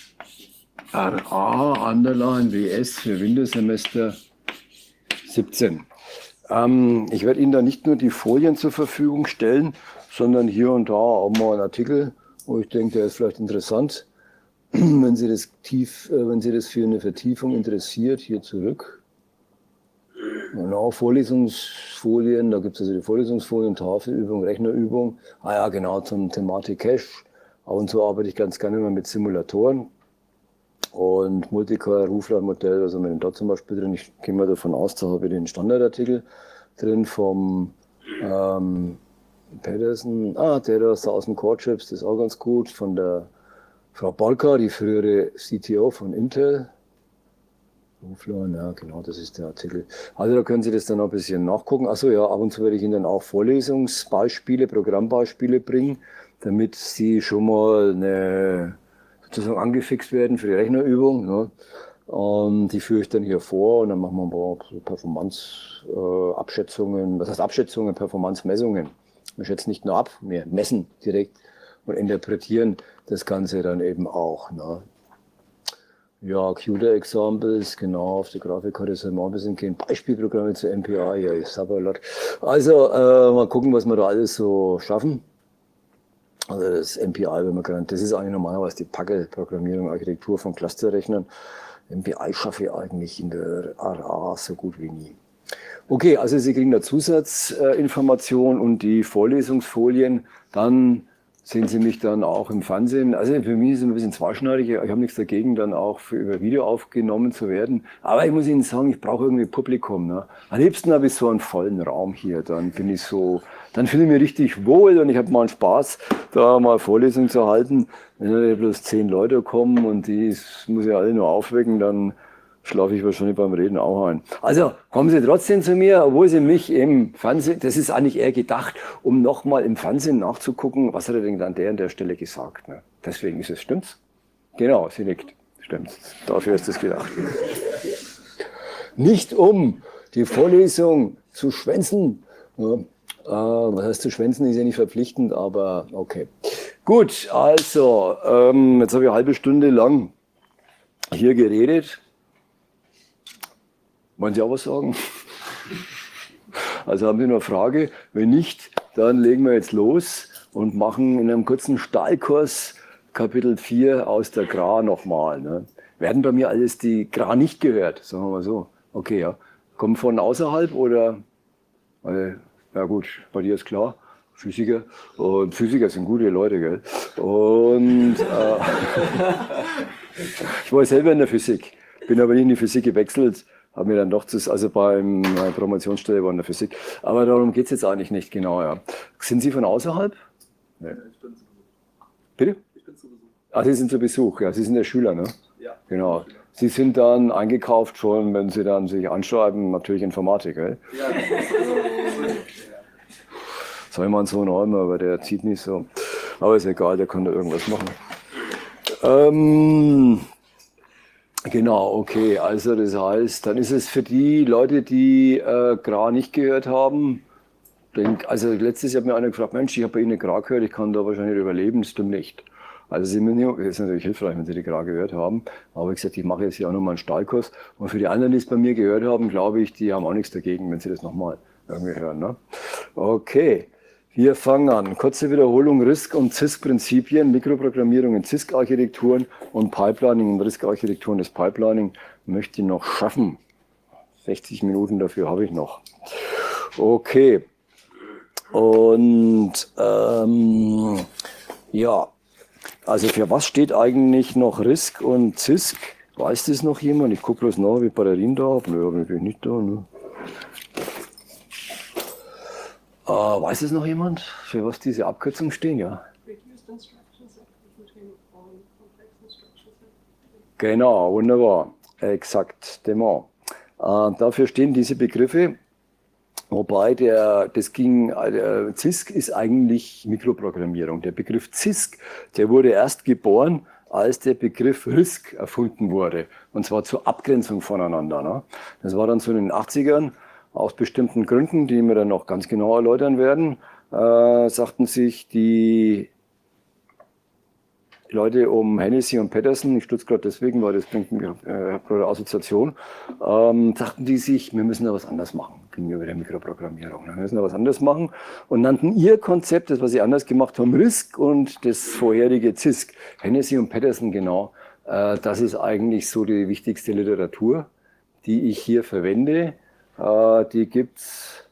R A, Underline W S für Windows-Semester siebzehn. Ähm, ich werde Ihnen da nicht nur die Folien zur Verfügung stellen, sondern hier und da auch mal einen Artikel, wo ich denke, der ist vielleicht interessant. Wenn Sie das tief, äh, wenn Sie das für eine Vertiefung interessiert, hier zurück. Genau, Vorlesungsfolien, da gibt es also die Vorlesungsfolien, Tafelübung, Rechnerübung. Ah ja, genau, zum Thematik Cache. Ab und zu arbeite ich ganz gerne immer mit Simulatoren. Und Multicore-Rufler-Modell, also mit dem da zum Beispiel drin, ich gehe mal davon aus, da habe ich den Standardartikel drin vom ähm, Pedersen, ah, der da ist aus dem Core-Chips, das ist auch ganz gut, von der Frau Balka, die frühere C T O von Intel. Rufler, ja genau, das ist der Artikel. Also da können Sie das dann noch ein bisschen nachgucken. Achso, ja, ab und zu werde ich Ihnen dann auch Vorlesungsbeispiele, Programmbeispiele bringen, damit Sie schon mal eine sozusagen angefixt werden für die Rechnerübung. Ne? Und die führe ich dann hier vor und dann machen wir ein paar Performance-Abschätzungen. Was heißt Abschätzungen? Performance-Messungen. Wir schätzen nicht nur ab, wir messen direkt und interpretieren das Ganze dann eben auch. Ne? Ja, CUDA-Examples, genau, auf der Grafikkarte soll man ein bisschen gehen. Beispielprogramme zu M P I, ja, ich sabber lot. Also, äh, mal gucken, was wir da alles so schaffen. Also das M P I, wenn man kann, das ist eigentlich normalerweise die Packel-Programmierung, Architektur von Clusterrechnern. M P I schaffe ich eigentlich in der R A so gut wie nie. Okay, also Sie kriegen da Zusatzinformationen und die Vorlesungsfolien. Dann sehen Sie mich dann auch im Fernsehen. Also für mich ist es ein bisschen zweischneidig. Ich habe nichts dagegen, dann auch für über Video aufgenommen zu werden. Aber ich muss Ihnen sagen, ich brauche irgendwie Publikum. Ne? Am liebsten habe ich so einen vollen Raum hier. Dann bin ich so, dann fühle ich mich richtig wohl und ich habe mal Spaß, da mal Vorlesungen zu halten. Wenn da bloß zehn Leute kommen und die muss ich alle nur aufwecken, dann schlafe ich wahrscheinlich beim Reden auch ein. Also kommen Sie trotzdem zu mir, obwohl Sie mich im Fernsehen, das ist eigentlich eher gedacht, um nochmal im Fernsehen nachzugucken, was hat er denn an der und der Stelle gesagt. Ne? Deswegen ist es, stimmt's? Genau, sie nickt. Stimmt's. Dafür ist es gedacht. Nicht um die Vorlesung zu schwänzen. Ja, äh, was heißt zu schwänzen, ist ja nicht verpflichtend, aber okay. Gut, also, ähm, jetzt habe ich eine halbe Stunde lang hier geredet. Wollen Sie auch was sagen? Also haben Sie noch eine Frage? Wenn nicht, dann legen wir jetzt los und machen in einem kurzen Stahlkurs Kapitel vier aus der Gra nochmal. Ne? Werden bei mir alles die Gra nicht gehört, sagen wir mal so. Okay, ja. Kommen von außerhalb oder? Also, ja gut, bei dir ist klar. Physiker. Und Physiker sind gute Leute, gell? Und äh, ich war selber in der Physik, bin aber nicht in die Physik gewechselt, habe mir dann doch, zu, also beim meiner Promotionsstelle war in der Physik. Aber darum geht es jetzt eigentlich nicht genau. Ja. Sind Sie von außerhalb? Nee. Ich bin zu Besuch. Bitte? Ich bin zu Besuch. Ah, Sie sind zu Besuch, ja. Sie sind der Schüler, ne? Ja. Genau. Sie sind dann eingekauft schon, wenn Sie dann sich anschreiben, natürlich Informatik, gell? Ja, das ist so. Soll man so einen aber der zieht nicht so. Aber ist egal, der kann da irgendwas machen. Ähm, genau, okay. Also das heißt, dann ist es für die Leute, die äh, Gra nicht gehört haben, denk, also letztes Jahr hat mir einer gefragt, Mensch, ich habe bei Ihnen Gra gehört, ich kann da wahrscheinlich überleben, das stimmt nicht. Also Sie müssen, das ist natürlich hilfreich, wenn Sie die Gra gehört haben. Aber wie gesagt, ich mache jetzt hier auch nochmal einen Stahlkurs. Und für die anderen, die es bei mir gehört haben, glaube ich, die haben auch nichts dagegen, wenn sie das nochmal irgendwie hören. Ne? Okay. Wir fangen an. Kurze Wiederholung, RISC und C I S C-Prinzipien, Mikroprogrammierung in C I S C-Architekturen und Pipelining und RISC-Architekturen. Das Pipelining möchte ich noch schaffen. sechzig Minuten dafür habe ich noch. Okay. Und ähm, ja, also für was steht eigentlich noch RISC und C I S C? Weiß das noch jemand? Ich gucke bloß nach, wie Batterien da habe. Nö, bin ich nicht da. Ne? Äh, weiß es noch jemand, für was diese Abkürzungen stehen? Ja. Genau, wunderbar. Exakt, dement. Äh, dafür stehen diese Begriffe, wobei der, das ging, der C I S C ist eigentlich Mikroprogrammierung. Der Begriff C I S C, der wurde erst geboren, als der Begriff RISC erfunden wurde. Und zwar zur Abgrenzung voneinander. Ne? Das war dann so in den achtzigern. Aus bestimmten Gründen, die wir dann noch ganz genau erläutern werden, äh, sagten sich die Leute um Hennessy und Peterson, ich stutze gerade deswegen, weil das bringt mir äh, eine Assoziation, ähm, sagten die sich, wir müssen da was anderes machen gegenüber der Mikroprogrammierung. Wir müssen da was anderes machen und nannten ihr Konzept, das was sie anders gemacht haben, RISC und das vorherige C I S C. Hennessy und Peterson, genau, äh, das ist eigentlich so die wichtigste Literatur, die ich hier verwende. Uh, die gibt's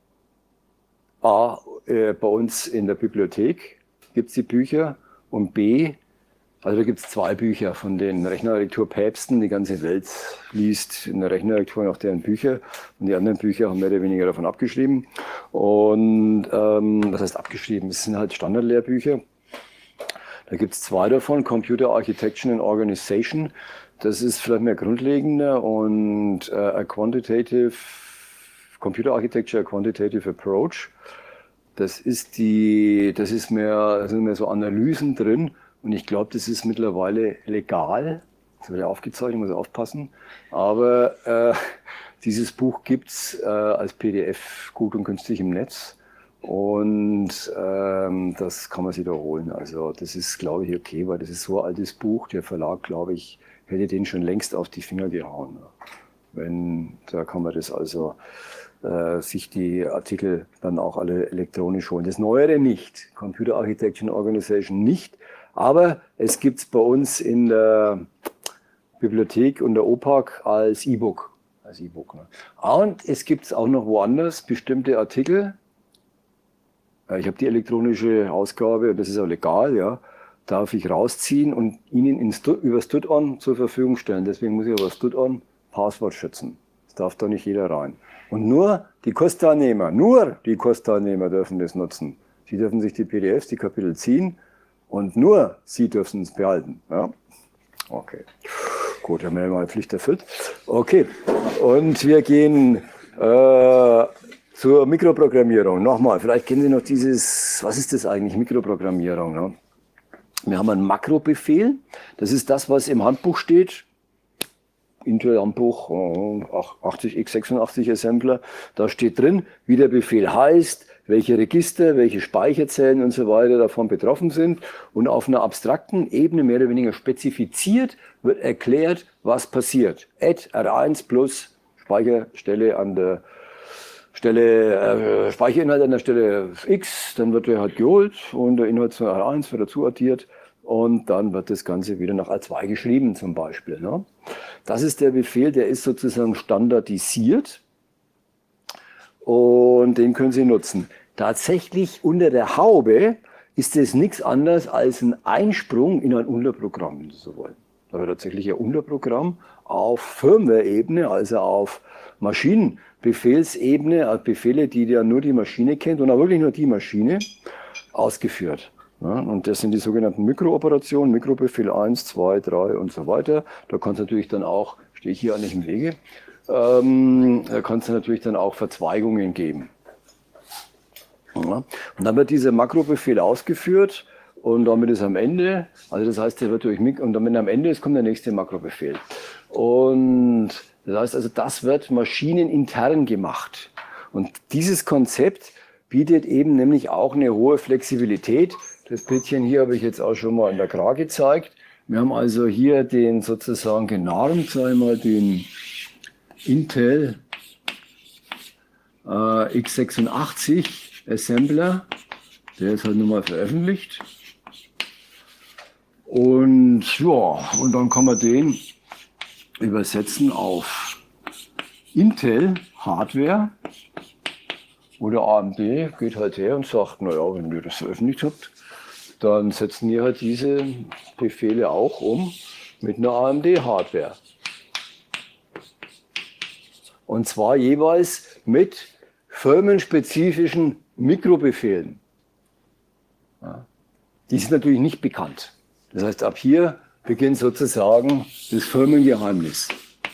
A, äh, bei uns in der Bibliothek, gibt's die Bücher, und B, also da gibt's zwei Bücher von den Rechnerarchitektur-Päpsten, die ganze Welt liest in der Rechnerarchitektur noch deren Bücher und die anderen Bücher haben mehr oder weniger davon abgeschrieben. Und ähm, was heißt abgeschrieben? Das sind halt Standardlehrbücher. Da gibt's zwei davon, Computer Architecture and Organization. Das ist vielleicht mehr grundlegender und äh, a Quantitative, Computer Architecture, a Quantitative Approach. Das ist die, das ist mehr, da sind mehr so Analysen drin und ich glaube, das ist mittlerweile legal. Das wird ja aufgezeichnet, muss aufpassen. Aber äh, dieses Buch gibt's äh, als P D F gut und günstig im Netz und ähm, das kann man sich da holen. Also das ist, glaube ich, okay, weil das ist so ein altes Buch. Der Verlag, glaube ich, hätte den schon längst auf die Finger gehauen. Wenn, da kann man das also äh, sich die Artikel dann auch alle elektronisch holen. Das Neuere nicht, Computer Architecture and Organization nicht, aber es gibt es bei uns in der Bibliothek und der O P A C als E-Book. Als E-Book, ne? Und es gibt es auch noch woanders bestimmte Artikel. Ich habe die elektronische Ausgabe, das ist auch legal, ja. Darf ich rausziehen und Ihnen in Stu über Stud-On zur Verfügung stellen. Deswegen muss ich aber Stud-On Passwort schützen. Das darf da nicht jeder rein. Und nur die Kursteilnehmer, nur die Kursteilnehmer dürfen das nutzen. Sie dürfen sich die P D Fs, die Kapitel ziehen und nur Sie dürfen es behalten. Ja? Okay, gut, haben wir mal Pflicht erfüllt. Okay, und wir gehen äh, zur Mikroprogrammierung. Nochmal, vielleicht kennen Sie noch dieses, was ist das eigentlich, Mikroprogrammierung? Ne? Wir haben einen Makrobefehl, das ist das, was im Handbuch steht, Intel-Handbuch, achtzig x sechsundachtzig Assembler, da steht drin, wie der Befehl heißt, welche Register, welche Speicherzellen und so weiter davon betroffen sind und auf einer abstrakten Ebene mehr oder weniger spezifiziert wird erklärt, was passiert. Add R eins plus Speicherstelle an der Stelle äh, Speicherinhalt an der Stelle X, dann wird der halt geholt und der Inhalt zu R eins wird dazu addiert und dann wird das Ganze wieder nach R zwei geschrieben zum Beispiel. Ne? Das ist der Befehl, der ist sozusagen standardisiert und den können Sie nutzen. Tatsächlich unter der Haube ist es nichts anderes als ein Einsprung in ein Unterprogramm, wenn Sie so wollen. Da wird tatsächlich ein Unterprogramm auf Firmware-Ebene, also auf Maschinenbefehlsebene, also Befehle, die ja nur die Maschine kennt und auch wirklich nur die Maschine, ausgeführt. Ja, und das sind die sogenannten Mikrooperationen, Mikrobefehl eins, zwei, drei und so weiter. Da kann es natürlich dann auch, stehe ich hier auch nicht im Wege, ähm, da kann es natürlich dann auch Verzweigungen geben. Ja, und dann wird dieser Makrobefehl ausgeführt. Und damit ist am Ende, also das heißt, der wird durch Mik und damit am Ende ist, kommt der nächste Makrobefehl. Und das heißt also, das wird maschinenintern gemacht. Und dieses Konzept bietet eben nämlich auch eine hohe Flexibilität. Das Bildchen hier habe ich jetzt auch schon mal in der Gra gezeigt. Wir haben also hier den sozusagen genormt, sage ich mal, den Intel äh, x sechsundachtzig Assembler. Der ist halt nun mal veröffentlicht. Und ja, und dann kann man den übersetzen auf Intel Hardware oder A M D, geht halt her und sagt, naja, wenn ihr das veröffentlicht habt, dann setzen wir halt diese Befehle auch um mit einer A M D Hardware. Und zwar jeweils mit firmenspezifischen Mikrobefehlen. Ja. Die sind natürlich nicht bekannt. Das heißt, ab hier beginnt sozusagen das Firmengeheimnis.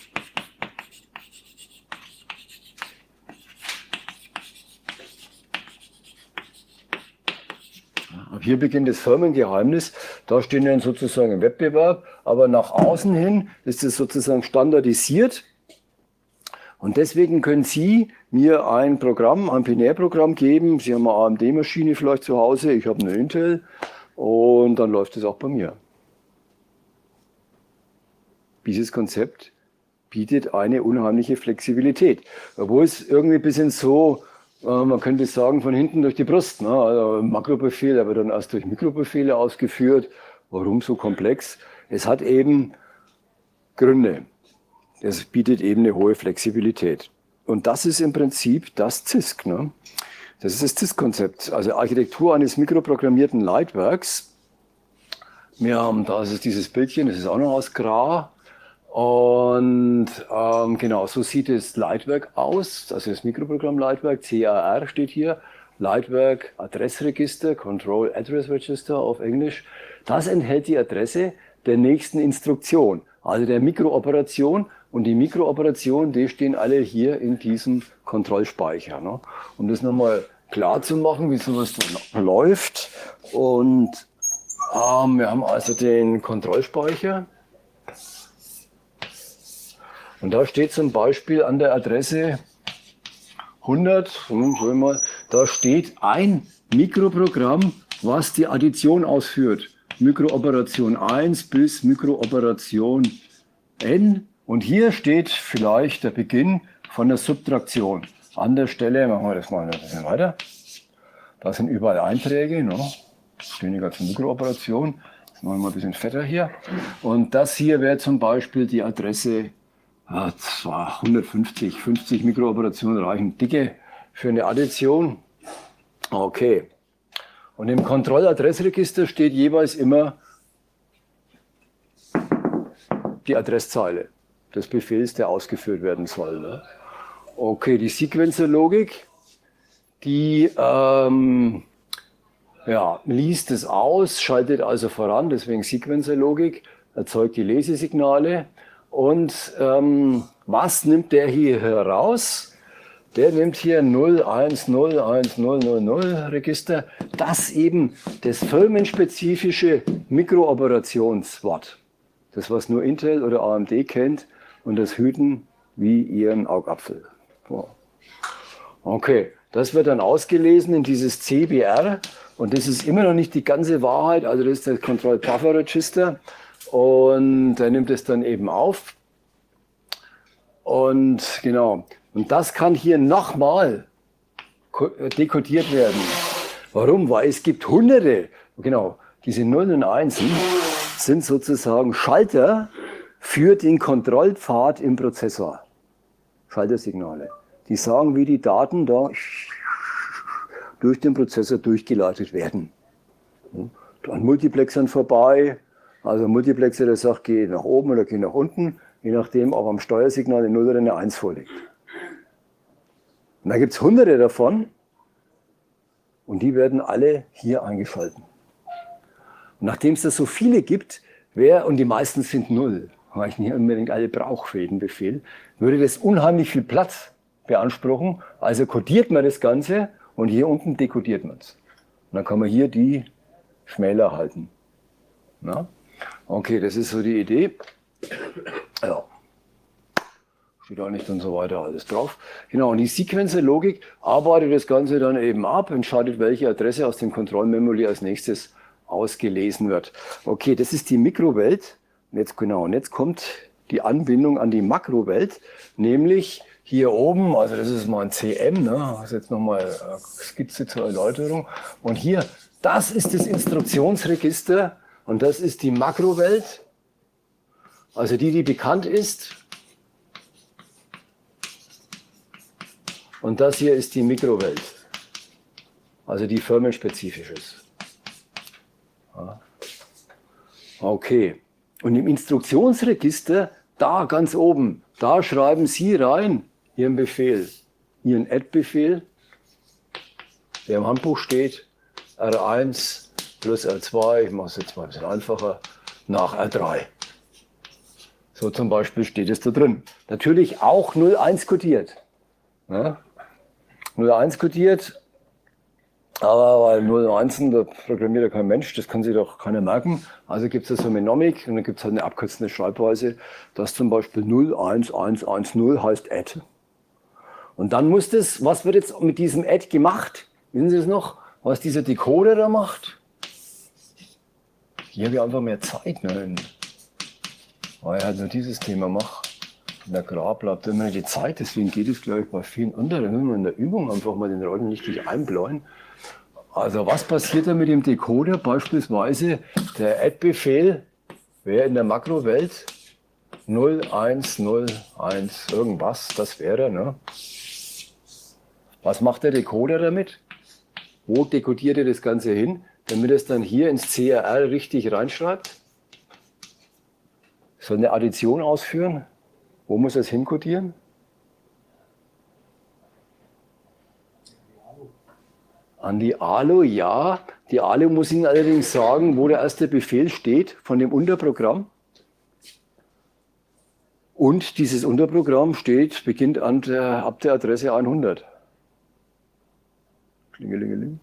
Ab hier beginnt das Firmengeheimnis. Da stehen wir sozusagen im Wettbewerb, aber nach außen hin ist es sozusagen standardisiert. Und deswegen können Sie mir ein Programm, ein Binärprogramm geben. Sie haben eine A M D-Maschine vielleicht zu Hause, ich habe eine Intel. Und dann läuft es auch bei mir. Dieses Konzept bietet eine unheimliche Flexibilität. Obwohl es irgendwie ein bisschen so, äh, man könnte sagen, von hinten durch die Brust. Ne? Also Makrobefehl, aber dann erst durch Mikrobefehle ausgeführt. Warum so komplex? Es hat eben Gründe. Es bietet eben eine hohe Flexibilität. Und das ist im Prinzip das C I S C. Ne? Das ist das C I S C-Konzept, also Architektur eines mikroprogrammierten Leitwerks. Wir haben, da ist dieses Bildchen, das ist auch noch aus Gra. Und ähm, genau, so sieht das Leitwerk aus, also das Mikroprogramm-Leitwerk, C A R steht hier, Leitwerk Adressregister, Control Address Register auf Englisch. Das enthält die Adresse der nächsten Instruktion, also der Mikrooperation. Und die Mikrooperationen, die stehen alle hier in diesem Kontrollspeicher. Ne? Um das nochmal klar zu machen, wie sowas dann läuft. Und ähm, wir haben also den Kontrollspeicher. Und da steht zum Beispiel an der Adresse hundert, hm, schau mal, da steht ein Mikroprogramm, was die Addition ausführt. Mikrooperation eins bis Mikrooperation N. Und hier steht vielleicht der Beginn von der Subtraktion. An der Stelle, machen wir das mal ein bisschen weiter. Da sind überall Einträge, ne? Stehen die ganzen Mikrooperationen. Das machen wir mal ein bisschen fetter hier. Und das hier wäre zum Beispiel die Adresse ja, hundertfünfzig, fünfzig Mikrooperationen reichen dicke für eine Addition. Okay. Und im Kontrolladressregister steht jeweils immer die Adresszeile des Befehls, der ausgeführt werden soll. Ne? Okay, die Sequencerlogik, die ähm, ja, liest es aus, schaltet also voran, deswegen Sequencerlogik, erzeugt die Lesesignale. Und ähm, was nimmt der hier heraus? Der nimmt hier null eins null eins null null null Register, das eben das firmenspezifische Mikrooperationswort. Das, was nur Intel oder A M D kennt, und das hüten wie ihren Augapfel. Okay, das wird dann ausgelesen in dieses C B R und das ist immer noch nicht die ganze Wahrheit, also das ist das Control Buffer Register und er nimmt es dann eben auf und genau, und das kann hier nochmal dekodiert werden. Warum? Weil es gibt Hunderte, genau, diese Nullen und Einsen sind sozusagen Schalter für den Kontrollpfad im Prozessor. Schaltersignale. Die sagen, wie die Daten da durch den Prozessor durchgeleitet werden. An Multiplexern vorbei, also ein Multiplexer, der sagt, geh nach oben oder geh nach unten, je nachdem, ob am Steuersignal eine null oder eine eins vorliegt. Und da gibt es hunderte davon und die werden alle hier eingeschalten. Und nachdem es da so viele gibt, wer, und die meisten sind null, weil ich nicht unbedingt alle brauche für jeden Befehl, würde das unheimlich viel Platz beanspruchen. Also kodiert man das Ganze und hier unten dekodiert man es. Und dann kann man hier die Schmäler halten. Na? Okay, das ist so die Idee. Ja. Steht auch nicht und so weiter alles drauf. Genau, und die Sequencer-Logik arbeitet das Ganze dann eben ab, entscheidet, welche Adresse aus dem Kontrollmemory als nächstes ausgelesen wird. Okay, das ist die Mikrowelt. Und jetzt, genau, und jetzt kommt die Anbindung an die Makrowelt, nämlich hier oben, also das ist mal ein C M, ne? Das ist jetzt nochmal eine Skizze zur Erläuterung. Und hier, das ist das Instruktionsregister und das ist die Makrowelt, also die, die bekannt ist. Und das hier ist die Mikrowelt, also die firmenspezifisch ist. Ja. Okay, und im Instruktionsregister, da ganz oben, da schreiben Sie rein Ihren Befehl, Ihren Add-Befehl, der im Handbuch steht, R eins plus R zwei, ich mache es jetzt mal ein bisschen einfacher, nach R drei. So zum Beispiel steht es da drin. Natürlich auch null eins kodiert. Ja? null eins kodiert, aber weil null eins, da programmiert ja kein Mensch, das kann sich doch keiner merken. Also gibt es da so eine Mnemik und dann gibt es halt eine abkürzende Schreibweise, dass zum Beispiel null eins eins eins null heißt Add. Und dann muss das, was wird jetzt mit diesem Add gemacht? Wissen Sie es noch, was dieser Decoder da macht? Hier habe ich einfach mehr Zeit, ne? Weil ich halt nur dieses Thema mache. In der Grab bleibt immer die Zeit, deswegen geht es, glaube ich, bei vielen anderen. Da müssen wir in der Übung einfach mal den Leuten richtig einbläuen. Also was passiert da mit dem Decoder? Beispielsweise der Add-Befehl wäre in der Makrowelt null eins null eins irgendwas, das wäre, ne? Was macht der Decoder damit? Wo dekodiert er das Ganze hin, damit er es dann hier ins C R R richtig reinschreibt? Soll eine Addition ausführen? Wo muss er es hinkodieren? An die A L U, ja. Die A L U muss Ihnen allerdings sagen, wo der erste Befehl steht von dem Unterprogramm. Und dieses Unterprogramm steht, beginnt an der, ab der Adresse hundert. Klingelingeling.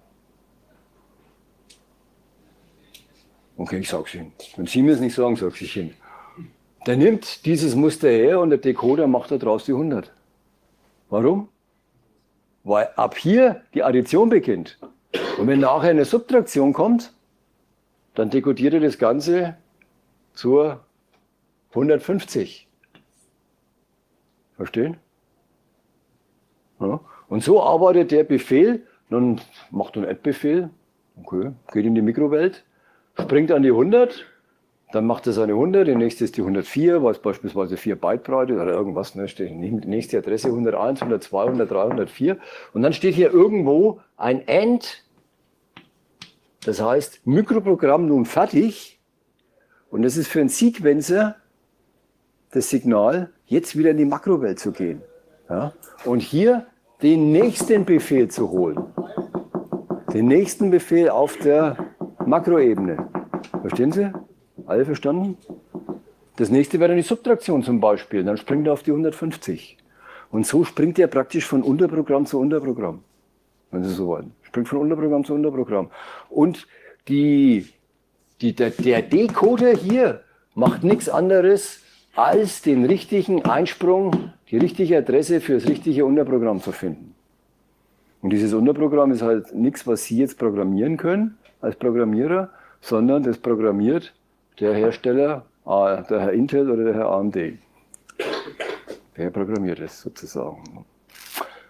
Okay, ich sage es Ihnen. Wenn Sie mir es nicht sagen, sage ich Ihnen. Der nimmt dieses Muster her und der Decoder macht daraus die hundert. Warum? Weil ab hier die Addition beginnt. Und wenn nachher eine Subtraktion kommt, dann dekodiert er das Ganze zur hundertfünfzig. Verstehen? Ja. Und so arbeitet der Befehl, dann macht er einen Add-Befehl, okay, geht in die Mikrowelt, springt an die hundert, dann macht er seine hundert, die nächste ist die hundertvier, weil es beispielsweise vier Byte breit ist oder irgendwas, ne, steht die nächste Adresse hunderteins, hundertzwei, hundertdrei, hundertvier und dann steht hier irgendwo ein End, das heißt Mikroprogramm nun fertig und das ist für einen Sequencer das Signal, jetzt wieder in die Makrowelt zu gehen. Ja? Und hier den nächsten Befehl zu holen. Den nächsten Befehl auf der Makroebene. Verstehen Sie? Alle verstanden? Das nächste wäre dann die Subtraktion zum Beispiel. Dann springt er auf die hundertfünfzig. Und so springt er praktisch von Unterprogramm zu Unterprogramm. Wenn Sie so wollen. Springt von Unterprogramm zu Unterprogramm. Und die, die, der, der Decoder hier macht nichts anderes, als den richtigen Einsprung, die richtige Adresse für das richtige Unterprogramm zu finden. Und dieses Unterprogramm ist halt nichts, was Sie jetzt programmieren können als Programmierer, sondern das programmiert der Hersteller, der Herr Intel oder der Herr A M D. Der programmiert es sozusagen.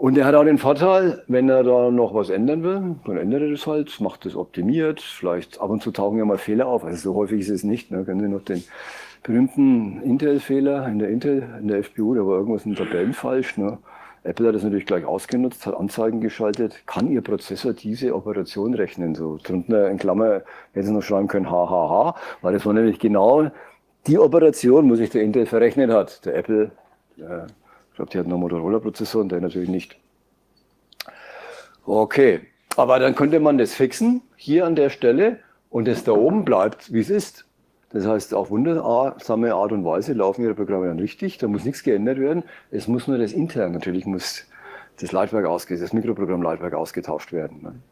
Und er hat auch den Vorteil, wenn er da noch was ändern will, dann ändert er das halt, macht das optimiert, vielleicht ab und zu tauchen ja mal Fehler auf, also so häufig ist es nicht. Ne? Kennen Sie noch den berühmten Intel-Fehler in der Intel, in der F P U, da war irgendwas in den Tabellen falsch. Ne? Apple hat das natürlich gleich ausgenutzt, hat Anzeigen geschaltet, kann Ihr Prozessor diese Operation rechnen? So drunter in Klammer hätten Sie noch schreiben können, ha, ha, ha, weil das war nämlich genau die Operation, wo sich der Intel verrechnet hat. Der Apple, äh, ich glaube, die hat noch Motorola-Prozessor und der natürlich nicht. Okay, aber dann könnte man das fixen, hier an der Stelle, und das da oben bleibt, wie es ist. Das heißt, auf wundersame Art und Weise laufen Ihre Programme dann richtig, da muss nichts geändert werden. Es muss nur das intern, natürlich muss das Leitwerk ausge das Mikroprogramm-Leitwerk ausgetauscht werden.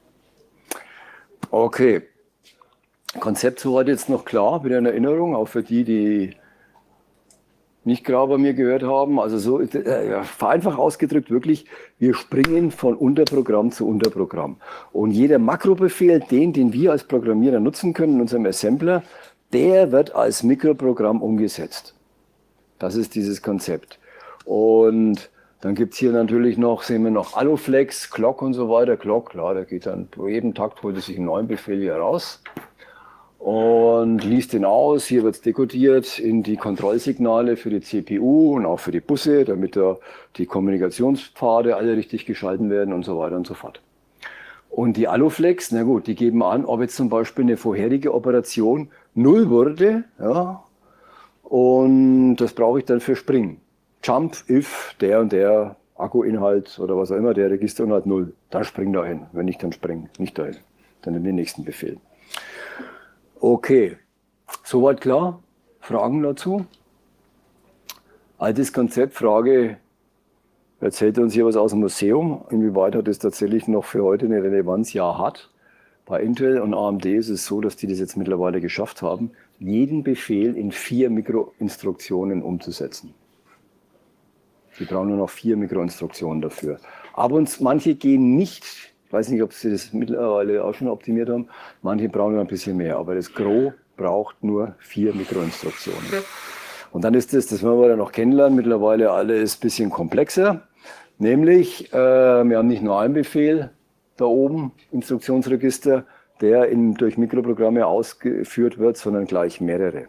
Okay, Konzept soweit jetzt noch klar, wieder in Erinnerung, auch für die, die nicht gerade bei mir gehört haben. Also so äh, vereinfacht ausgedrückt wirklich, wir springen von Unterprogramm zu Unterprogramm. Und jeder Makrobefehl, den, den wir als Programmierer nutzen können in unserem Assembler, der wird als Mikroprogramm umgesetzt. Das ist dieses Konzept. Und dann gibt es hier natürlich noch, sehen wir noch Aluflex, Clock und so weiter. Clock, klar, der geht dann pro jeden Takt, holt er sich einen neuen Befehl hier raus und liest den aus. Hier wird es dekodiert in die Kontrollsignale für die C P U und auch für die Busse, damit da die Kommunikationspfade alle richtig geschalten werden und so weiter und so fort. Und die Aluflex, na gut, die geben an, ob jetzt zum Beispiel eine vorherige Operation null wurde, ja, und das brauche ich dann für Springen. Jump, if, der und der Akkuinhalt oder was auch immer, der Registerinhalt null, dann spring dahin. Wenn nicht, dann spring nicht dahin. Dann in den nächsten Befehl. Okay, soweit klar? Fragen dazu? Altes Konzept, Frage, erzählt uns hier was aus dem Museum, inwieweit hat es tatsächlich noch für heute eine Relevanz? Ja, hat. Bei Intel und A M D ist es so, dass die das jetzt mittlerweile geschafft haben, jeden Befehl in vier Mikroinstruktionen umzusetzen. Die brauchen nur noch vier Mikroinstruktionen dafür. Aber uns, manche gehen nicht, ich weiß nicht, ob sie das mittlerweile auch schon optimiert haben, manche brauchen noch ein bisschen mehr, aber das Gros braucht nur vier Mikroinstruktionen. Und dann ist das, das werden wir dann noch kennenlernen, mittlerweile alles ein bisschen komplexer. Nämlich, äh, wir haben nicht nur einen Befehl da oben, Instruktionsregister, der in, durch Mikroprogramme ausgeführt wird, sondern gleich mehrere.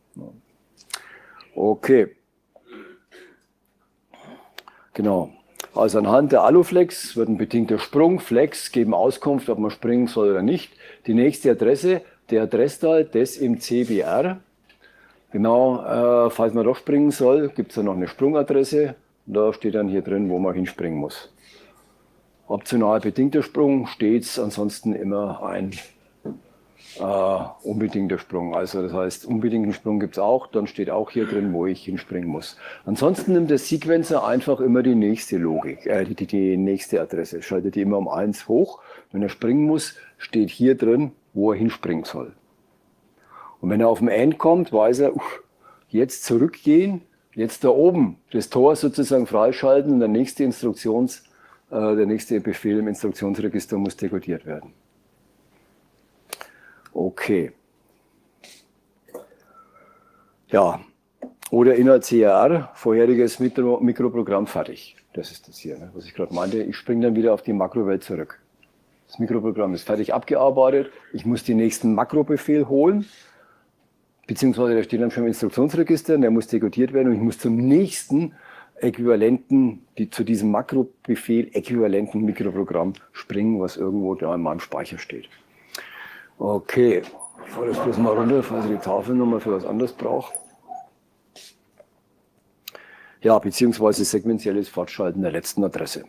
Okay. Genau. Also anhand der Aluflex wird ein bedingter Sprung, Flex, geben Auskunft, ob man springen soll oder nicht. Die nächste Adresse, der Adressteil des im C B R. Genau, äh, falls man doch springen soll, gibt es dann noch eine Sprungadresse. Da steht dann hier drin, wo man hinspringen muss. Optional bedingter Sprung, stets ansonsten immer ein äh, unbedingter Sprung. Also das heißt, unbedingten Sprung gibt es auch, dann steht auch hier drin, wo ich hinspringen muss. Ansonsten nimmt der Sequencer einfach immer die nächste Logik, äh, die, die nächste Adresse, schaltet die immer um eins hoch. Wenn er springen muss, steht hier drin, wo er hinspringen soll. Und wenn er auf den End kommt, weiß er, uff, jetzt zurückgehen, jetzt da oben das Tor sozusagen freischalten und der nächste Instruktions, äh, der nächste Befehl im Instruktionsregister muss dekodiert werden. Okay. Ja, oder Inhalt C R R, vorheriges Mikro Mikroprogramm fertig. Das ist das hier, ne, was ich gerade meinte. Ich springe dann wieder auf die Makrowelt zurück. Das Mikroprogramm ist fertig abgearbeitet. Ich muss den nächsten Makrobefehl holen. Beziehungsweise der steht dann schon im Instruktionsregister, der muss dekodiert werden und ich muss zum nächsten äquivalenten, die, zu diesem Makrobefehl äquivalenten Mikroprogramm springen, was irgendwo da in meinem Speicher steht. Okay, ich fahre das bloß mal runter, falls ich die Tafel nochmal für was anderes brauche. Ja, beziehungsweise sequenzielles Fortschalten der letzten Adresse.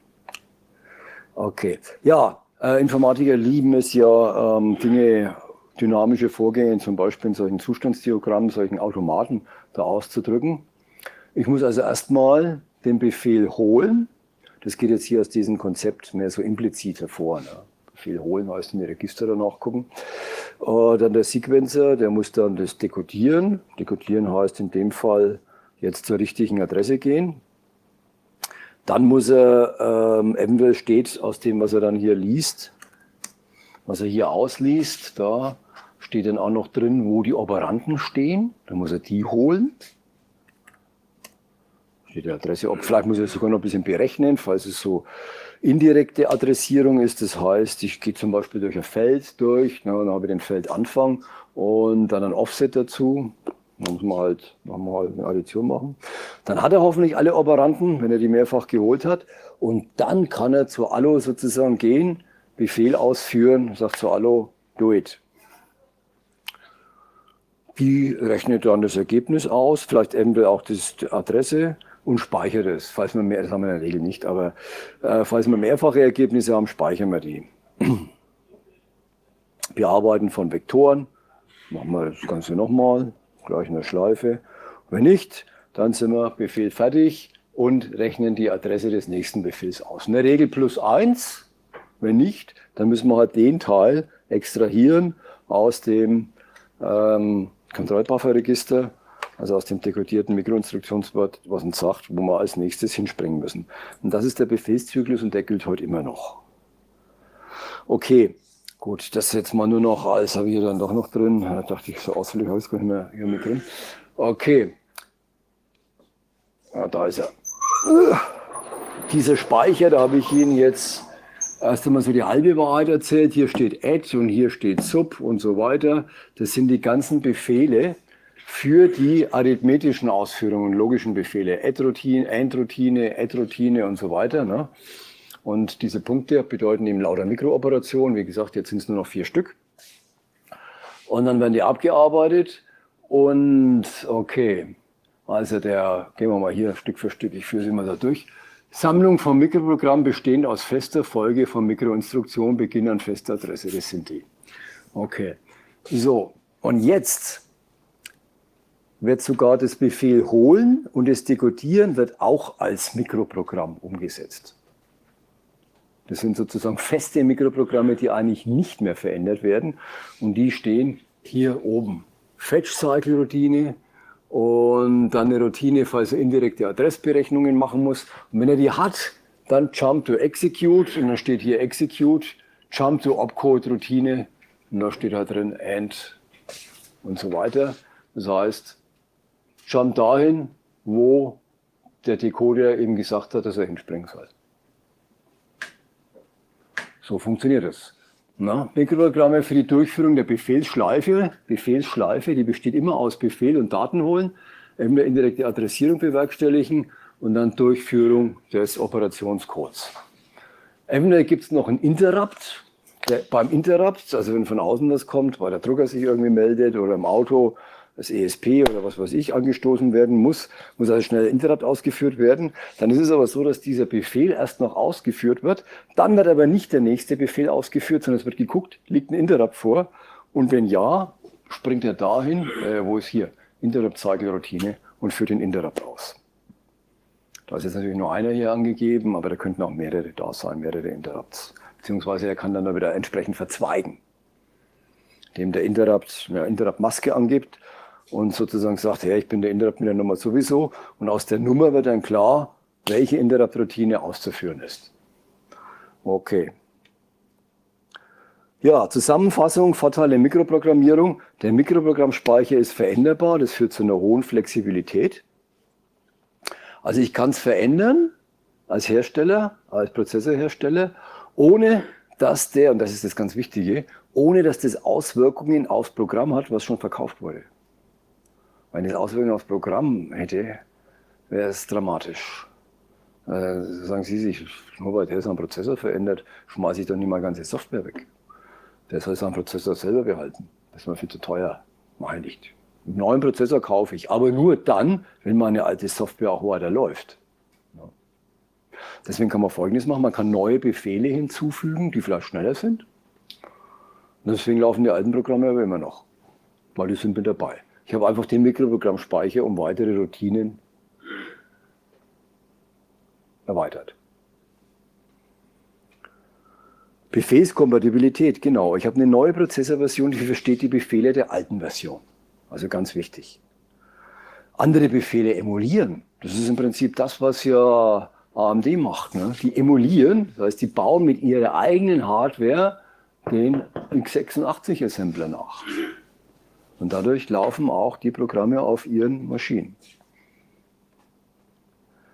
Okay, ja, äh, Informatiker lieben es ja, ähm, Dinge, dynamische Vorgänge, zum Beispiel in solchen Zustandsdiagrammen, solchen Automaten da auszudrücken. Ich muss also erstmal den Befehl holen. Das geht jetzt hier aus diesem Konzept mehr so implizit hervor. Ne? Befehl holen heißt in die Register danach gucken. Äh, dann der Sequencer, der muss dann das dekodieren. Dekodieren heißt in dem Fall jetzt zur richtigen Adresse gehen. Dann muss er, ähm, eventuell steht aus dem, was er dann hier liest, was er hier ausliest, da steht dann auch noch drin, wo die Operanten stehen. Da muss er die holen. steht die Adresse ab. Vielleicht muss ich sogar noch ein bisschen berechnen, falls es so indirekte Adressierung ist. Das heißt, ich gehe zum Beispiel durch ein Feld durch, ne, dann habe ich den Feldanfang und dann ein Offset dazu. Dann muss man halt, machen wir halt eine Addition machen. Dann hat er hoffentlich alle Operanten, wenn er die mehrfach geholt hat. Und dann kann er zur Allo sozusagen gehen, Befehl ausführen, sagt zur Allo, do it. Die rechnet dann das Ergebnis aus, vielleicht eventuell auch das, die Adresse und speichert es. Falls wir mehr, das haben wir in der Regel nicht, aber äh, falls wir mehrfache Ergebnisse haben, speichern wir die. Bearbeiten von Vektoren, machen wir das Ganze nochmal, gleich in der Schleife. Wenn nicht, dann sind wir Befehl fertig und rechnen die Adresse des nächsten Befehls aus. In der Regel plus eins, wenn nicht, dann müssen wir halt den Teil extrahieren aus dem ähm, Kontrollbufferregister, also aus dem dekodierten Mikroinstruktionswort, was uns sagt, wo wir als nächstes hinspringen müssen. Und das ist der Befehlszyklus und der gilt heute immer noch. Okay, gut, das jetzt mal nur noch als, habe ich hier dann doch noch drin. Da dachte ich, so ausführlich habe ich es gar nicht mehr hier mit drin. Okay, ja, da ist er. Dieser Speicher, da habe ich Ihnen jetzt erst einmal so die halbe Wahrheit erzählt. Hier steht add und hier steht sub und so weiter. Das sind die ganzen Befehle für die arithmetischen Ausführungen, logischen Befehle. Add-Routine, End-Routine, Add-Routine und so weiter. Ne? Und diese Punkte bedeuten eben lauter Mikrooperationen. Wie gesagt, jetzt sind es nur noch vier Stück. Und dann werden die abgearbeitet. Und okay, also der, gehen wir mal hier Stück für Stück, ich führe sie mal da durch. Sammlung von Mikroprogrammen bestehend aus fester Folge von Mikroinstruktionen, Beginn an fester Adresse, das sind die. Okay, so, und jetzt wird sogar das Befehl holen und das Dekodieren wird auch als Mikroprogramm umgesetzt. Das sind sozusagen feste Mikroprogramme, die eigentlich nicht mehr verändert werden und die stehen hier oben. Fetch-Cycle-Routine, und dann eine Routine, falls er indirekte Adressberechnungen machen muss. Und wenn er die hat, dann Jump to Execute und dann steht hier Execute, Jump to Opcode-Routine und da steht halt drin End und so weiter. Das heißt, Jump dahin, wo der Decoder eben gesagt hat, dass er hinspringen soll. So funktioniert das. Na, Mikroprogramme für die Durchführung der Befehlsschleife. Befehlsschleife, die besteht immer aus Befehl und Daten holen, eben eine indirekte Adressierung bewerkstelligen und dann Durchführung des Operationscodes. Eventuell gibt es noch einen Interrupt. Der, beim Interrupt, also wenn von außen was kommt, weil der Drucker sich irgendwie meldet oder im Auto das E S P oder was weiß ich angestoßen werden muss, muss also schnell Interrupt ausgeführt werden. Dann ist es aber so, dass dieser Befehl erst noch ausgeführt wird. Dann wird aber nicht der nächste Befehl ausgeführt, sondern es wird geguckt, liegt ein Interrupt vor. Und wenn ja, springt er dahin, äh, wo ist hier, Interrupt-Cycle-Routine und führt den Interrupt aus. Da ist jetzt natürlich nur einer hier angegeben, aber da könnten auch mehrere da sein, mehrere Interrupts. Beziehungsweise er kann dann wieder entsprechend verzweigen, indem der Interrupt eine Interrupt-Maske angibt und sozusagen sagt, ja, ich bin der Interrupt mit der Nummer sowieso. Und aus der Nummer wird dann klar, welche Interrupt-Routine auszuführen ist. Okay. Ja, Zusammenfassung, Vorteile Mikroprogrammierung. Der Mikroprogrammspeicher ist veränderbar, das führt zu einer hohen Flexibilität. Also ich kann es verändern als Hersteller, als Prozessorhersteller, ohne dass der, und das ist das ganz Wichtige, ohne dass das Auswirkungen aufs Programm hat, was schon verkauft wurde. Wenn es Auswirkungen aufs Programm hätte, wäre es dramatisch. Äh, sagen Sie sich, nur weil der seinen Prozessor verändert, schmeiße ich doch nicht mal ganze Software weg. Der soll seinen Prozessor selber behalten. Das ist mir viel zu teuer. Mache ich nicht. Einen neuen Prozessor kaufe ich, aber nur dann, wenn meine alte Software auch weiter läuft. Ja. Deswegen kann man Folgendes machen, man kann neue Befehle hinzufügen, die vielleicht schneller sind. Und deswegen laufen die alten Programme aber immer noch, weil die sind mit dabei. Ich habe einfach den Mikroprogrammspeicher um weitere Routinen erweitert. Befehlskompatibilität, genau. Ich habe eine neue Prozessorversion, die versteht die Befehle der alten Version. Also ganz wichtig. Andere Befehle emulieren. Das ist im Prinzip das, was ja A M D macht. Ne? Die emulieren, das heißt, die bauen mit ihrer eigenen Hardware den x sechsundachtzig Assembler nach. Und dadurch laufen auch die Programme auf ihren Maschinen.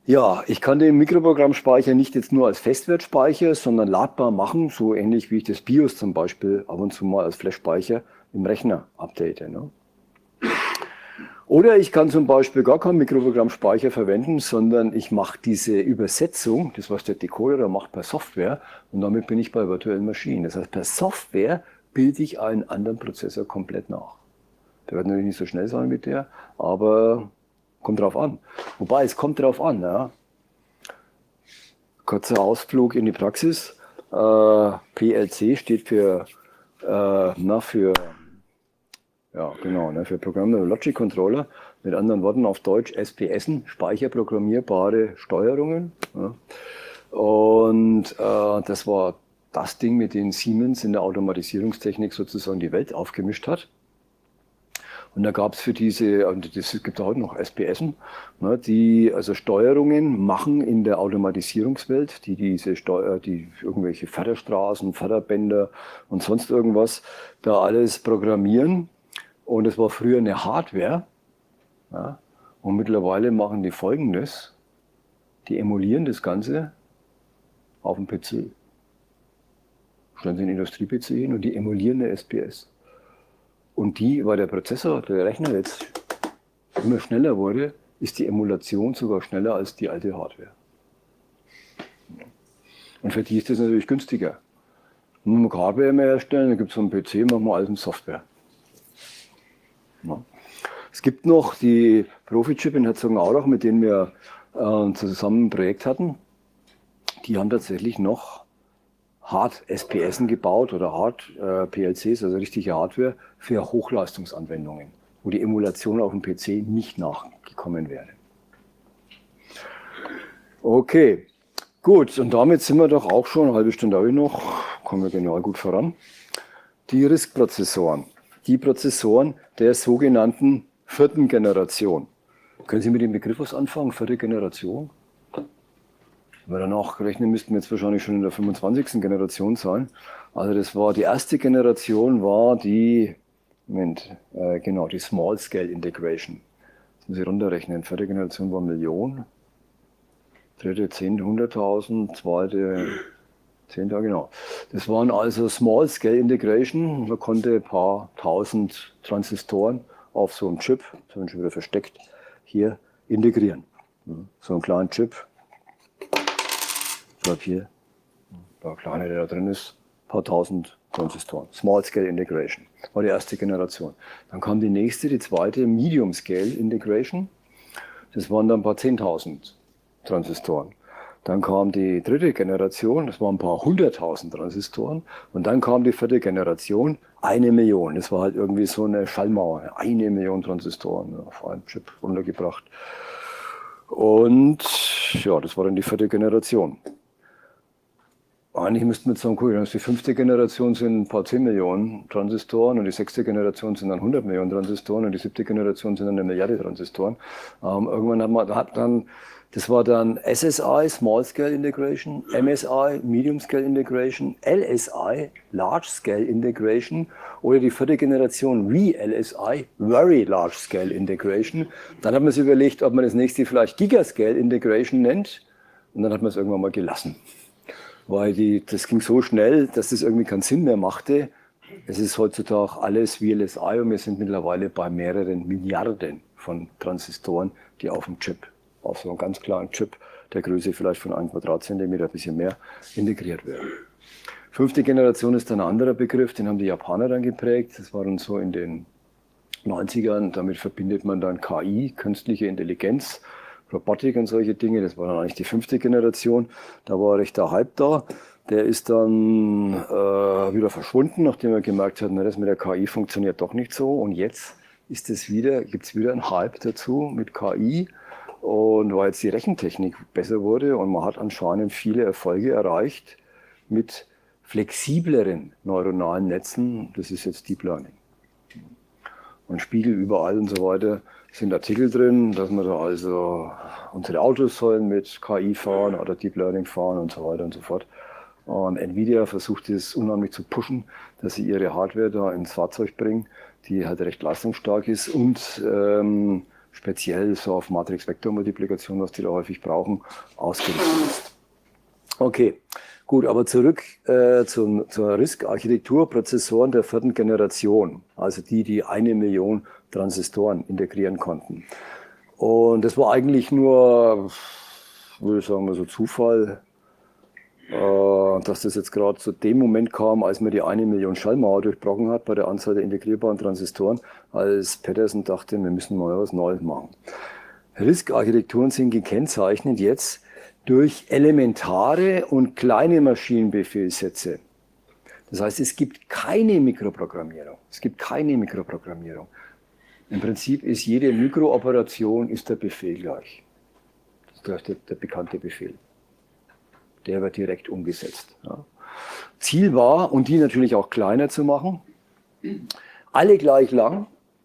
Ja, ich kann den Mikroprogrammspeicher nicht jetzt nur als Festwertspeicher, sondern ladbar machen, so ähnlich wie ich das BIOS zum Beispiel ab und zu mal als Flash-Speicher im Rechner update. Ne? Oder ich kann zum Beispiel gar keinen Mikroprogrammspeicher verwenden, sondern ich mache diese Übersetzung, das was der Decoder da macht, per Software und damit bin ich bei virtuellen Maschinen. Das heißt, per Software bilde ich einen anderen Prozessor komplett nach. Der wird natürlich nicht so schnell sein wie der, aber kommt drauf an. Wobei, es kommt drauf an. Ja. Kurzer Ausflug in die Praxis. Äh, P L C steht für, äh, na, für Ja, genau, ne, für Programmable Logic Controller, mit anderen Worten auf Deutsch S P S, speicherprogrammierbare Steuerungen. Ja. Und äh, das war das Ding, mit dem Siemens in der Automatisierungstechnik sozusagen die Welt aufgemischt hat. Und da gab es für diese, und das gibt heute noch S P S, ne, die also Steuerungen machen in der Automatisierungswelt, die diese Steuer, die irgendwelche Förderstraßen, Förderbänder und sonst irgendwas da alles programmieren. Und es war früher eine Hardware. Ja, und mittlerweile machen die Folgendes. Die emulieren das Ganze auf dem P C. Stellen sie einen Industrie-P C hin und die emulieren eine S P S. Und die, weil der Prozessor, der Rechner jetzt immer schneller wurde, ist die Emulation sogar schneller als die alte Hardware. Und für die ist das natürlich günstiger. Wenn wir Hardware mehr herstellen, dann gibt es so einen P C, machen wir alles in Software. Ja. Es gibt noch die Profi-Chip in Herzogenaurach, mit denen wir äh, zusammen ein Projekt hatten. Die haben tatsächlich noch Hard-S P S gebaut oder Hard-P L Cs, also richtige Hardware, für Hochleistungsanwendungen, wo die Emulation auf dem P C nicht nachgekommen wäre. Okay, gut, und damit sind wir doch auch schon, eine halbe Stunde habe ich noch, kommen wir genau gut voran. Die RISC-Prozessoren. Die Prozessoren der sogenannten vierten Generation. Können Sie mit dem Begriff was anfangen? Vierte Generation? Wenn wir danach rechnen, müssten wir jetzt wahrscheinlich schon in der fünfundzwanzigsten Generation sein. Also das war die erste Generation, war die, Moment, äh, genau, die Small Scale Integration. Das muss ich runterrechnen. Vierte Generation war Million, dritte zehn, hunderttausend, zweite zehn, genau. Das waren also Small Scale Integration. Man konnte ein paar tausend Transistoren auf so einem Chip, so schon wieder versteckt, hier integrieren. So einen kleinen Chip. Ich glaube hier, der kleine, der da drin ist, ein paar tausend Transistoren. Small Scale Integration war die erste Generation. Dann kam die nächste, die zweite, Medium Scale Integration. Das waren dann ein paar zehntausend Transistoren. Dann kam die dritte Generation, das waren ein paar hunderttausend Transistoren. Und dann kam die vierte Generation, eine Million. Das war halt irgendwie so eine Schallmauer, eine Million Transistoren auf einen Chip runtergebracht. Und ja, das war dann die vierte Generation. Eigentlich müssten wir jetzt sagen, cool, die fünfte Generation sind ein paar zehn Millionen Transistoren und die sechste Generation sind dann hundert Millionen Transistoren und die siebte Generation sind dann eine Milliarde Transistoren. Ähm, irgendwann hat man hat dann, das war dann S S I, Small Scale Integration, M S I, Medium Scale Integration, L S I, Large Scale Integration oder die vierte Generation V L S I, Very Large Scale Integration. Dann hat man sich überlegt, ob man das nächste vielleicht Gigascale Integration nennt und dann hat man es irgendwann mal gelassen. Weil die, das ging so schnell, dass das irgendwie keinen Sinn mehr machte. Es ist heutzutage alles V L S I und wir sind mittlerweile bei mehreren Milliarden von Transistoren, die auf dem Chip, auf so einem ganz kleinen Chip der Größe vielleicht von einem Quadratzentimeter, ein bisschen mehr, integriert werden. Fünfte Generation ist dann ein anderer Begriff, den haben die Japaner dann geprägt. Das war dann so in den neunzigern, damit verbindet man dann K I, künstliche Intelligenz, Robotik und solche Dinge. Das war dann eigentlich die fünfte Generation. Da war recht der Hype da. Der ist dann äh, wieder verschwunden, nachdem er gemerkt hat, na, das mit der K I funktioniert doch nicht so. Und jetzt ist es wieder, gibt es wieder einen Hype dazu mit K I. Und weil jetzt die Rechentechnik besser wurde und man hat anscheinend viele Erfolge erreicht mit flexibleren neuronalen Netzen, das ist jetzt Deep Learning. Und Spiegel überall und so weiter sind Artikel drin, dass man da also unsere Autos sollen mit K I fahren oder Deep Learning fahren und so weiter und so fort. Und Nvidia versucht es unheimlich zu pushen, dass sie ihre Hardware da ins Fahrzeug bringen, die halt recht leistungsstark ist und ähm, speziell so auf Matrix-Vektor-Multiplikation, was die da häufig brauchen, ausgerichtet ist. Okay, gut, aber zurück äh, zum, zur RISC-Architektur, Prozessoren der vierten Generation, also die, die eine Million Transistoren integrieren konnten. Und das war eigentlich nur, würde ich sagen, mal so Zufall, äh, dass das jetzt gerade zu dem Moment kam, als man die eine Million Schallmauer durchbrochen hat bei der Anzahl der integrierbaren Transistoren, als Peterson dachte, wir müssen mal was Neues machen. RISC-Architekturen sind gekennzeichnet jetzt durch elementare und kleine Maschinenbefehlssätze. Das heißt, es gibt keine Mikroprogrammierung. Es gibt keine Mikroprogrammierung. Im Prinzip ist jede Mikrooperation ist der Befehl gleich. Das ist gleich der, der bekannte Befehl. Der wird direkt umgesetzt. Ja. Ziel war, und die natürlich auch kleiner zu machen, alle gleich lang,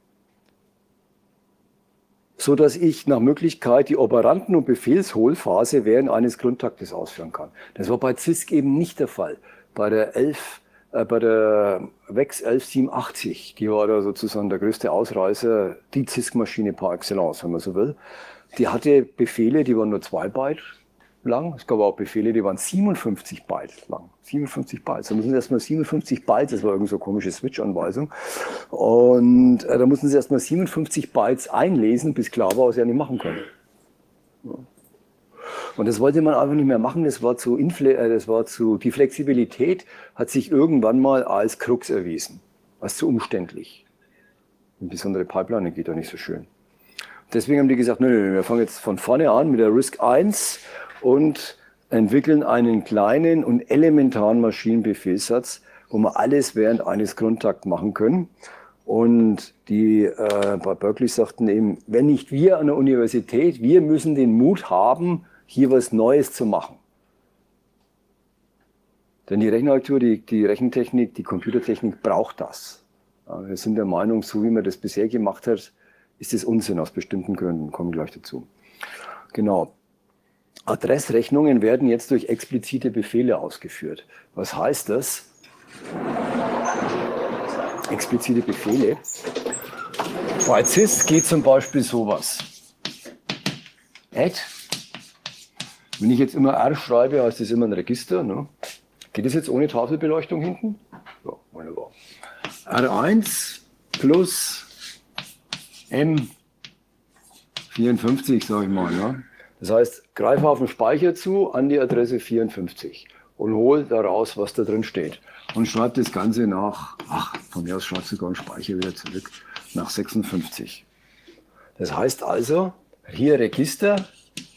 so dass ich nach Möglichkeit die Operanten- und Befehlsholphase während eines Grundtaktes ausführen kann. Das war bei C I S C eben nicht der Fall. Bei der elf Äh, bei der VEX elf siebenundachtzig, die war da sozusagen der größte Ausreißer, die C I S C-Maschine par excellence, wenn man so will. Die hatte Befehle, die waren nur zwei Byte lang. Es gab auch Befehle, die waren siebenundfünfzig Byte lang. siebenundfünfzig Byte. Da mussten sie erstmal siebenundfünfzig Bytes, das war irgend so eine komische Switch-Anweisung. Und äh, da mussten sie erstmal siebenundfünfzig Bytes einlesen, bis klar war, was sie eigentlich machen können. Ja. Und das wollte man einfach nicht mehr machen, das war zu, Infle äh, das war zu, die Flexibilität hat sich irgendwann mal als Krux erwiesen, als zu umständlich. Insbesondere Pipeline geht da nicht so schön. Deswegen haben die gesagt, nö, nö, wir fangen jetzt von vorne an mit der RISC eins und entwickeln einen kleinen und elementaren Maschinenbefehlssatz, wo wir alles während eines Grundtakts machen können. Und die äh, bei Berkeley sagten eben, wenn nicht wir an der Universität, wir müssen den Mut haben, hier was Neues zu machen. Denn die Rechenarchitektur, die, die Rechentechnik, die Computertechnik braucht das. Ja, wir sind der Meinung, so wie man das bisher gemacht hat, ist das Unsinn aus bestimmten Gründen. Kommen wir gleich dazu. Genau. Adressrechnungen werden jetzt durch explizite Befehle ausgeführt. Was heißt das? Explizite Befehle. Bei C I S C geht zum Beispiel sowas. Add. Wenn ich jetzt immer R schreibe, heißt das immer ein Register. Ne? Geht das jetzt ohne Tafelbeleuchtung hinten? Ja, wunderbar. R eins plus M vierundfünfzig, sage ich mal. Ja? Das heißt, greife auf den Speicher zu an die Adresse vierundfünfzig und hol daraus, was da drin steht. Und schreibe das Ganze nach, ach, von mir aus schreibt sogar einen Speicher wieder zurück, nach sechsundfünfzig. Das heißt also, hier Register,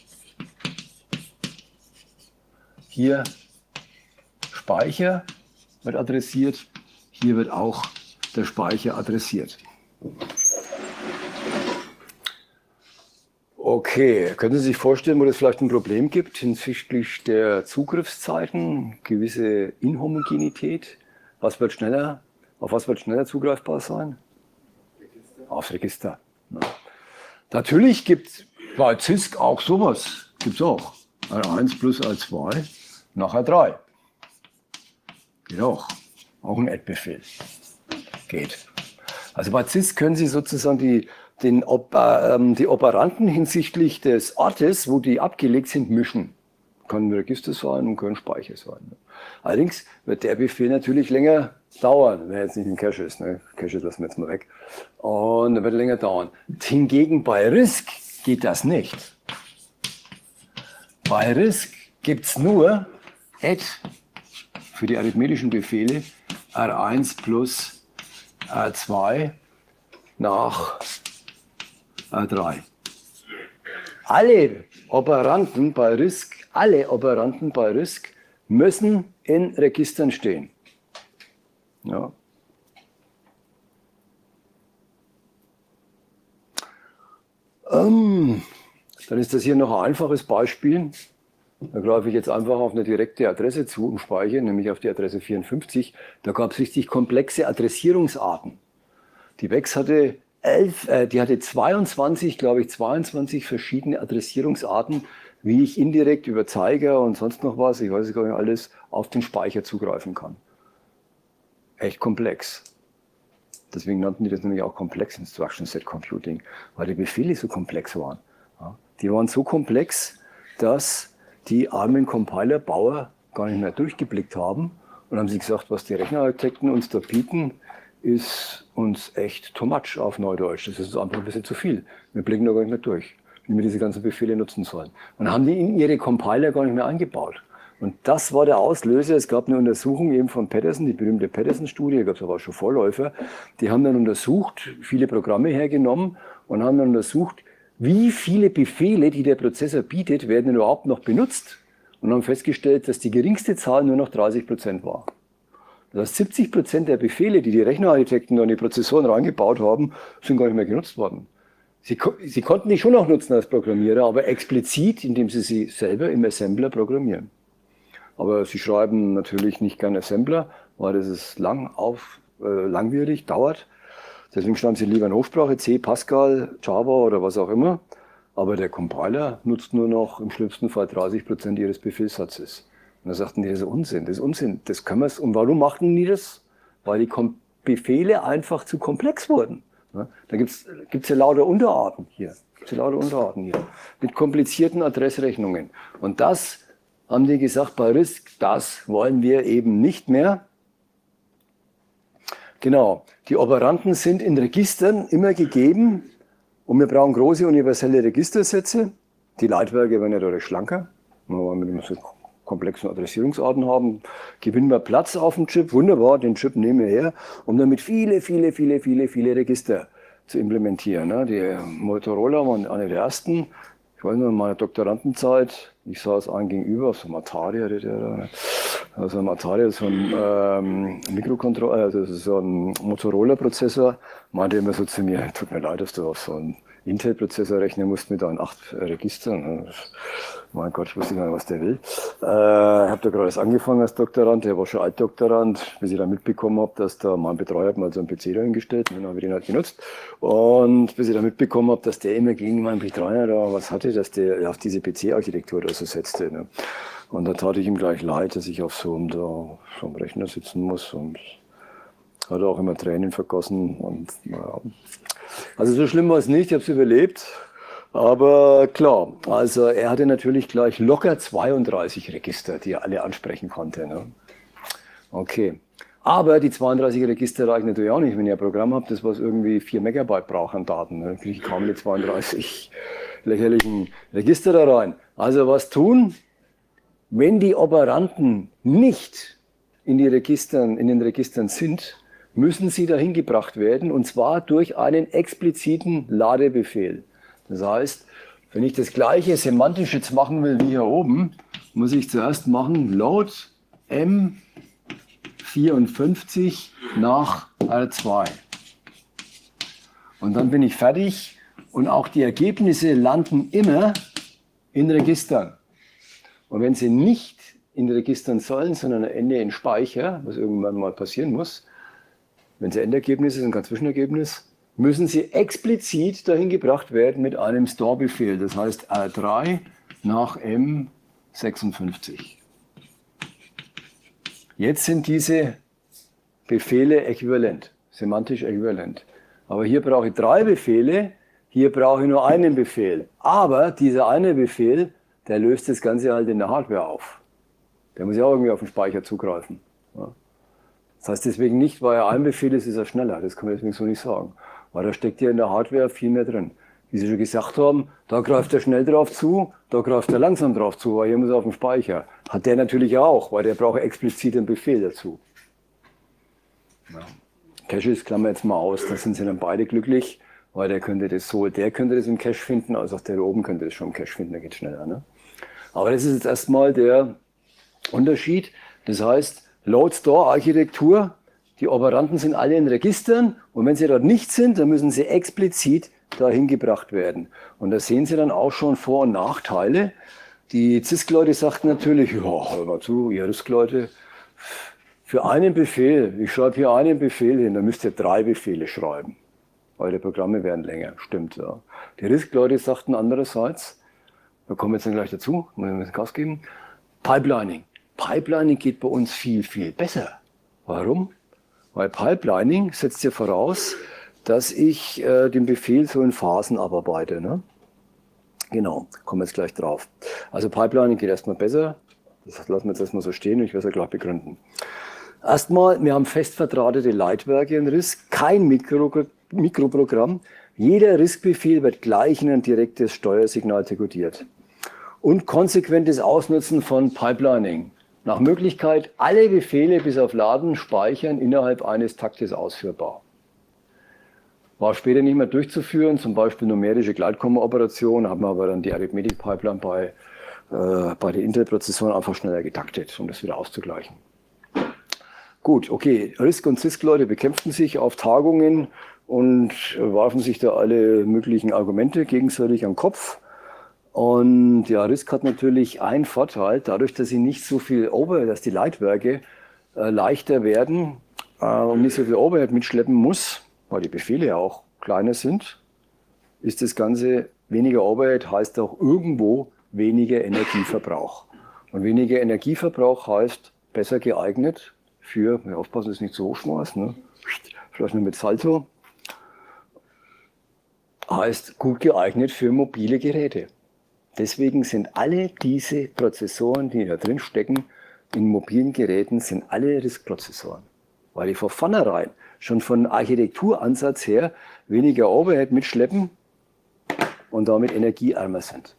hier Speicher wird adressiert, hier wird auch der Speicher adressiert. Okay, können Sie sich vorstellen, wo es vielleicht ein Problem gibt hinsichtlich der Zugriffszeiten, gewisse Inhomogenität? Was wird schneller, auf was wird schneller zugreifbar sein? Register. Aufs Register. Ja. Natürlich gibt es bei C I S C auch sowas. Gibt es auch. R eins plus R zwei nach R drei. Geht auch. Auch ein Add-Befehl. Geht. Also bei C I S C können Sie sozusagen die, den, äh, die Operanten hinsichtlich des Ortes, wo die abgelegt sind, mischen. Kann ein Register sein und kann ein Speicher sein. Allerdings wird der Befehl natürlich länger dauern, wenn er jetzt nicht im Cache ist. Ne? Cache lassen wir jetzt mal weg. Und er wird länger dauern. Hingegen bei RISC geht das nicht. Bei RISC gibt es nur add für die arithmetischen Befehle R eins plus R zwei nach R drei. Alle Operanten bei RISC, alle Operanten bei RISC müssen in Registern stehen. Ja. Ähm, dann ist das hier noch ein einfaches Beispiel. Da greife ich jetzt einfach auf eine direkte Adresse zu im Speicher, nämlich auf die Adresse vierundfünfzig. Da gab es richtig komplexe Adressierungsarten. Die VEX hatte elf, äh, die hatte zweiundzwanzig, glaube ich, zweiundzwanzig verschiedene Adressierungsarten, wie ich indirekt über Zeiger und sonst noch was, ich weiß es gar nicht alles, auf den Speicher zugreifen kann. Echt komplex. Deswegen nannten die das nämlich auch Complex Instruction Set Computing, weil die Befehle so komplex waren. Ja, die waren so komplex, dass die armen Compiler-Bauer gar nicht mehr durchgeblickt haben und haben sich gesagt, was die Rechnerarchitekten uns da bieten, ist uns echt too much auf Neudeutsch. Das ist einfach ein bisschen zu viel. Wir blicken da gar nicht mehr durch, wie wir diese ganzen Befehle nutzen sollen. Und haben die in ihre Compiler gar nicht mehr eingebaut. Und das war der Auslöser. Es gab eine Untersuchung eben von Peterson, die berühmte Peterson-Studie, da gab es aber auch schon Vorläufer. Die haben dann untersucht, viele Programme hergenommen und haben dann untersucht, wie viele Befehle, die der Prozessor bietet, werden denn überhaupt noch benutzt. Und haben festgestellt, dass die geringste Zahl nur noch dreißig Prozent war. Das heißt, siebzig Prozent der Befehle, die die Rechnerarchitekten in die Prozessoren reingebaut haben, sind gar nicht mehr genutzt worden. Sie, sie konnten die schon noch nutzen als Programmierer, aber explizit, indem sie sie selber im Assembler programmieren. Aber sie schreiben natürlich nicht gerne Assembler, weil das ist lang auf, äh, langwierig, dauert. Deswegen schreiben sie lieber in Hochsprache, C, Pascal, Java oder was auch immer. Aber der Compiler nutzt nur noch im schlimmsten Fall dreißig Prozent ihres Befehlssatzes. Und da sagten die, das ist Unsinn, das ist Unsinn. Das können wir's. Und warum machten die das? Weil die Kom Befehle einfach zu komplex wurden. Ja, da gibt es ja lauter Unterarten hier. Gibt's ja lauter Unterarten hier. Mit komplizierten Adressrechnungen. Und das haben die gesagt, bei RISC, das wollen wir eben nicht mehr. Genau, die Operanten sind in Registern immer gegeben und wir brauchen große universelle Registersätze. Die Leitwerke werden ja dadurch schlanker, weil wir so komplexen Adressierungsarten haben. Gewinnen wir Platz auf dem Chip, wunderbar, den Chip nehmen wir her, um damit viele, viele, viele, viele, viele Register zu implementieren. Die Motorola waren eine der ersten. Ich weiß noch, in meiner Doktorandenzeit, ich saß einem gegenüber, so ein Atari, also ein Atari, so ein ähm, Mikrocontroller, also so ein Motorola-Prozessor, meinte immer so zu mir, tut mir leid, dass du auf so einen Intel-Prozessor rechnen musst mit an acht Registern. Mein Gott, ich wusste gar nicht, was der will. Äh, ich habe da gerade erst angefangen als Doktorand, der war schon Altdoktorand, bis ich dann mitbekommen habe, dass da mein Betreuer hat mal so einen P C dahingestellt, den habe ich den halt genutzt. Und bis ich dann mitbekommen habe, dass der immer gegen meinen Betreuer da was hatte, dass der auf diese P C-Architektur da so setzte. Ne? Und da tat ich ihm gleich leid, dass ich auf so einem, da, so einem Rechner sitzen muss und hat auch immer Tränen vergossen. Und, naja. Also so schlimm war es nicht, ich habe es überlebt. Aber klar, also er hatte natürlich gleich locker zweiunddreißig Register, die er alle ansprechen konnte. Ne? Okay. Aber die zweiunddreißig Register reichen natürlich auch nicht, wenn ihr ein Programm habt, das was irgendwie vier Megabyte braucht an Daten. Ne? Dann kriege ich kaum die zweiunddreißig lächerlichen Register da rein. Also was tun, wenn die Operanten nicht in, die Registern, in den Registern sind, müssen sie dahin gebracht werden, und zwar durch einen expliziten Ladebefehl. Das heißt, wenn ich das gleiche semantisch jetzt machen will wie hier oben, muss ich zuerst machen load M vierundfünfzig nach R zwei. Und dann bin ich fertig und auch die Ergebnisse landen immer in Registern. Und wenn sie nicht in Registern sollen, sondern am Ende in Speicher, was irgendwann mal passieren muss, wenn sie Endergebnisse sind, kein Zwischenergebnis, müssen sie explizit dahin gebracht werden mit einem Store-Befehl. Das heißt R drei nach M sechsundfünfzig. Jetzt sind diese Befehle äquivalent, semantisch äquivalent. Aber hier brauche ich drei Befehle, hier brauche ich nur einen Befehl. Aber dieser eine Befehl, der löst das Ganze halt in der Hardware auf. Der muss ja auch irgendwie auf den Speicher zugreifen. Ja. Das heißt deswegen nicht, weil er ein Befehl ist, ist er schneller. Das kann man deswegen so nicht sagen. Weil da steckt ja in der Hardware viel mehr drin. Wie Sie schon gesagt haben, da greift er schnell drauf zu, da greift er langsam drauf zu, weil hier muss er auf den Speicher. Hat der natürlich auch, weil der braucht explizit einen Befehl dazu. Ja. Caches klammern wir jetzt mal aus, da sind sie dann beide glücklich, weil der könnte das so, der könnte das im Cache finden, also auch der da oben könnte das schon im Cache finden, da geht es schneller. Ne? Aber das ist jetzt erstmal der Unterschied. Das heißt, Load-Store-Architektur, die Operanten sind alle in Registern und wenn sie dort nicht sind, dann müssen sie explizit dahin gebracht werden. Und da sehen Sie dann auch schon Vor- und Nachteile. Die C I S C-Leute sagten natürlich, ja, hör mal zu, ihr RISC-Leute, für einen Befehl, ich schreibe hier einen Befehl hin, dann müsst ihr drei Befehle schreiben. Eure Programme werden länger, stimmt. Ja. Die RISC-Leute sagten andererseits, da kommen wir jetzt dann gleich dazu, muss ich ein bisschen Gas geben, Pipelining. Pipelining geht bei uns viel, viel besser. Warum? Weil Pipelining setzt ja voraus, dass ich äh, den Befehl so in Phasen abarbeite. Ne? Genau, kommen wir jetzt gleich drauf. Also Pipelining geht erstmal besser. Das lassen wir jetzt erstmal so stehen und ich werde es ja gleich begründen. Erstmal, wir haben fest verdrahtete Leitwerke in RISC, kein Mikro, Mikroprogramm. Jeder RISC-Befehl wird gleich in ein direktes Steuersignal dekodiert. Und konsequentes Ausnutzen von Pipelining. Nach Möglichkeit alle Befehle bis auf Laden, Speichern innerhalb eines Taktes ausführbar. War später nicht mehr durchzuführen, zum Beispiel numerische Gleitkomma-Operationen, haben wir aber dann die Arithmetik-Pipeline bei, äh, bei den Intel-Prozessoren einfach schneller getaktet, um das wieder auszugleichen. Gut, okay, RISC und CISC-Leute bekämpften sich auf Tagungen und warfen sich da alle möglichen Argumente gegenseitig am Kopf. Und ja, RISC hat natürlich einen Vorteil, dadurch, dass sie nicht so viel Overhead, dass die Leitwerke äh, leichter werden äh, und nicht so viel Overhead mitschleppen muss, weil die Befehle ja auch kleiner sind, ist das Ganze weniger Overhead, heißt auch irgendwo weniger Energieverbrauch. Und weniger Energieverbrauch heißt besser geeignet für, ja, aufpassen, dass es nicht so hochschmeißt, ne? Vielleicht nur mit Salto, heißt gut geeignet für mobile Geräte. Deswegen sind alle diese Prozessoren, die da drin stecken, in mobilen Geräten, sind alle RISC-Prozessoren. Weil die von vornherein, schon von Architekturansatz her, weniger Overhead mitschleppen und damit energieärmer sind.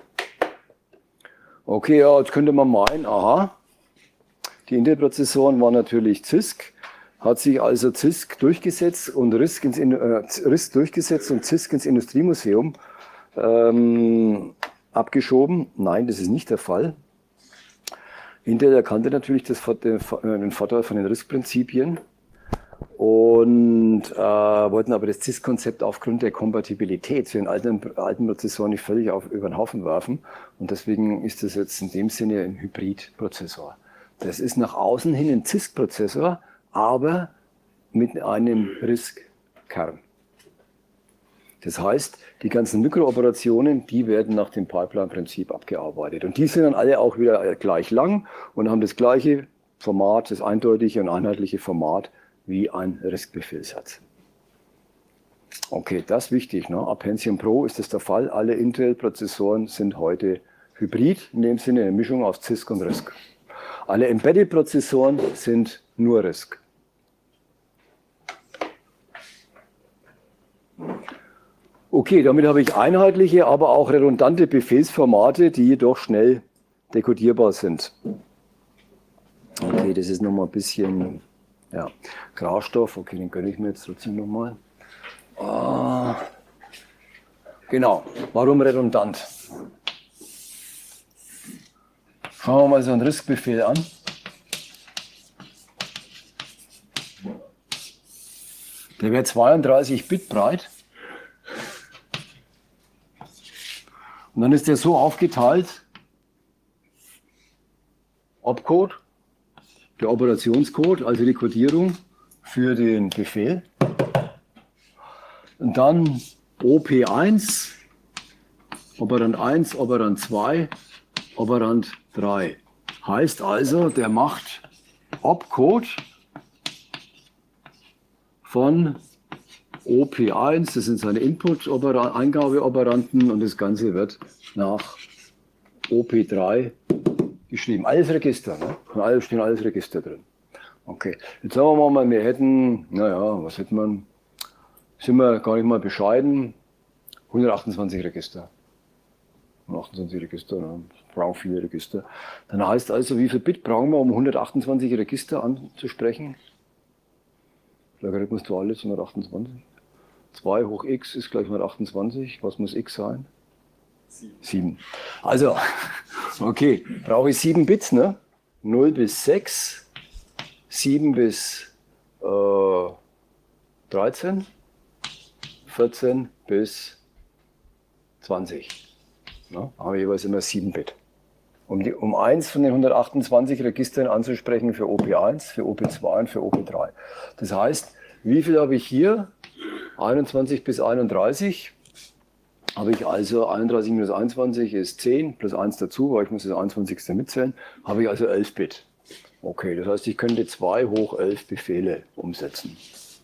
Okay, ja, jetzt könnte man meinen, aha, die Intel-Prozessoren waren natürlich CISC, hat sich also CISC durchgesetzt und RISC, ins, äh, RISC durchgesetzt und CISC ins Industriemuseum ähm, abgeschoben. Nein, das ist nicht der Fall. Intel erkannte natürlich das, den Vorteil von den RISC-Prinzipien und äh, wollten aber das CISC-Konzept aufgrund der Kompatibilität zu den alten, alten Prozessoren nicht völlig auf, über den Haufen werfen. Und deswegen ist das jetzt in dem Sinne ein Hybrid-Prozessor. Das ist nach außen hin ein CISC-Prozessor, aber mit einem RISC-Kern. Das heißt, die ganzen Mikrooperationen, die werden nach dem Pipeline-Prinzip abgearbeitet. Und die sind dann alle auch wieder gleich lang und haben das gleiche Format, das eindeutige und einheitliche Format wie ein RISC-Befehlssatz. Okay, das ist wichtig. Ne? Ab Pentium Pro ist das der Fall. Alle Intel-Prozessoren sind heute hybrid, in dem Sinne eine Mischung aus CISC und RISC. Alle Embedded-Prozessoren sind nur RISC. Okay, damit habe ich einheitliche, aber auch redundante Befehlsformate, die jedoch schnell dekodierbar sind. Okay, das ist nochmal ein bisschen ja, Graustoff. Okay, den gönne ich mir jetzt trotzdem nochmal. Ah, genau, warum redundant? Schauen wir mal so einen RISC-Befehl an. Der wäre zweiunddreißig Bit breit. Und dann ist der so aufgeteilt, Opcode, der Operationscode, also die Codierung für den Befehl. Und dann O P eins, Operand eins, Operand zwei, Operand drei. Heißt also, der macht Opcode von O P eins, das sind seine Input-Eingabeoperanten und das Ganze wird nach O P drei geschrieben. Alles Register, ne? Von allem stehen alles Register drin. Okay, jetzt sagen wir mal, wir hätten, naja, was hätten wir, sind wir gar nicht mal bescheiden, hundertachtundzwanzig Register. hundertachtundzwanzig Register, ne? Brauchen viele Register. Dann heißt also, wie viel Bit brauchen wir, um hundertachtundzwanzig Register anzusprechen? Logarithmus dual ist hundertachtundzwanzig. zwei hoch x ist gleich hundertachtundzwanzig. Was muss x sein? sieben. Also, okay, brauche ich sieben Bits, ne? null bis sechs, sieben bis äh, dreizehn, vierzehn bis zwanzig. Ne? Da haben wir jeweils immer sieben Bit. Um, die, um eins von den hundertachtundzwanzig Registern anzusprechen für O P eins, für O P zwei und für O P drei. Das heißt, wie viel habe ich hier? einundzwanzig bis einunddreißig. Habe ich also einunddreißig minus einundzwanzig ist zehn, plus eins dazu, weil ich muss das einundzwanzigste mitzählen, habe ich also elf Bit. Okay, das heißt, ich könnte zwei hoch elf Befehle umsetzen.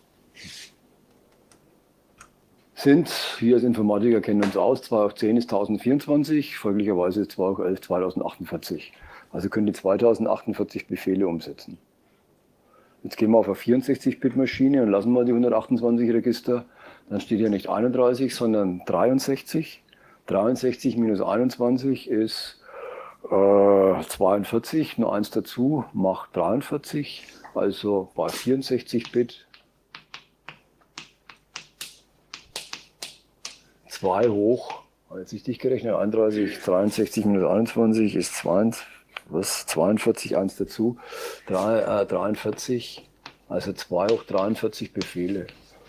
Sind, wir als Informatiker kennen uns aus, zwei hoch zehn ist tausendvierundzwanzig, folglicherweise ist zwei hoch elf zweitausendachtundvierzig. Also könnte zweitausendachtundvierzig Befehle umsetzen. Jetzt gehen wir auf eine vierundsechzig Bit Maschine und lassen mal die hundertachtundzwanzig Register. Dann steht hier nicht einunddreißig, sondern dreiundsechzig. dreiundsechzig minus einundzwanzig ist äh, zweiundvierzig, nur eins dazu macht dreiundvierzig. Also bei vierundsechzig Bit zwei hoch, jetzt richtig gerechnet, einunddreißig, dreiundsechzig minus einundzwanzig ist zweiundvierzig, was, zweiundvierzig, eins dazu, drei, äh, dreiundvierzig, also zwei hoch dreiundvierzig Befehle.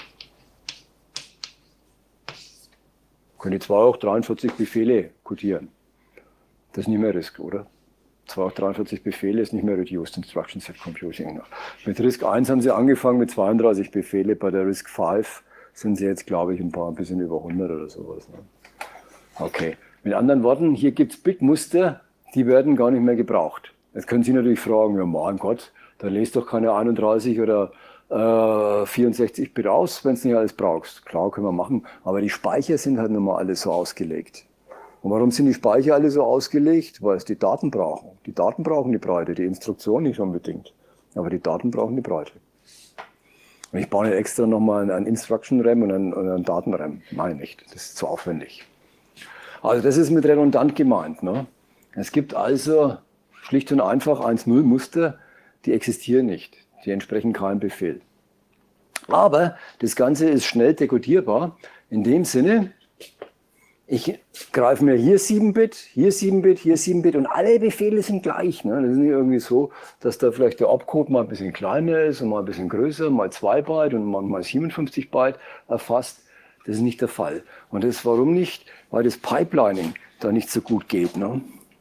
Können die zwei hoch dreiundvierzig Befehle codieren. Das ist nicht mehr RISC, oder? zwei hoch dreiundvierzig Befehle ist nicht mehr Reduced Instruction Set Computing. Mit RISC eins haben sie angefangen mit zweiunddreißig Befehle, bei der RISC fünf sind sie jetzt, glaube ich, ein paar, ein bisschen über hundert oder sowas. Ne? Okay, mit anderen Worten, hier gibt es Bitmuster, die werden gar nicht mehr gebraucht. Jetzt können Sie natürlich fragen, ja mein Gott, da lest doch keine einunddreißig oder äh, vierundsechzig Bit aus, wenn es nicht alles brauchst. Klar, können wir machen, aber die Speicher sind halt nun mal alle so ausgelegt. Und warum sind die Speicher alle so ausgelegt? Weil es die Daten brauchen. Die Daten brauchen die Breite, die Instruktion nicht unbedingt, aber die Daten brauchen die Breite. Und ich baue nicht extra nochmal ein Instruction RAM und ein, und ein Daten RAM. Nein, nicht. Das ist zu aufwendig. Also das ist mit redundant gemeint. Ne? Es gibt also schlicht und einfach eins null Muster, die existieren nicht. Die entsprechen keinem Befehl. Aber das Ganze ist schnell dekodierbar. In dem Sinne, ich greife mir hier sieben Bit, hier sieben Bit, hier sieben Bit und alle Befehle sind gleich. Ne? Das ist nicht irgendwie so, dass da vielleicht der Opcode mal ein bisschen kleiner ist und mal ein bisschen größer, mal zwei Byte und mal siebenundfünfzig Byte erfasst. Das ist nicht der Fall. Und das warum nicht? Weil das Pipelining da nicht so gut geht. Ne?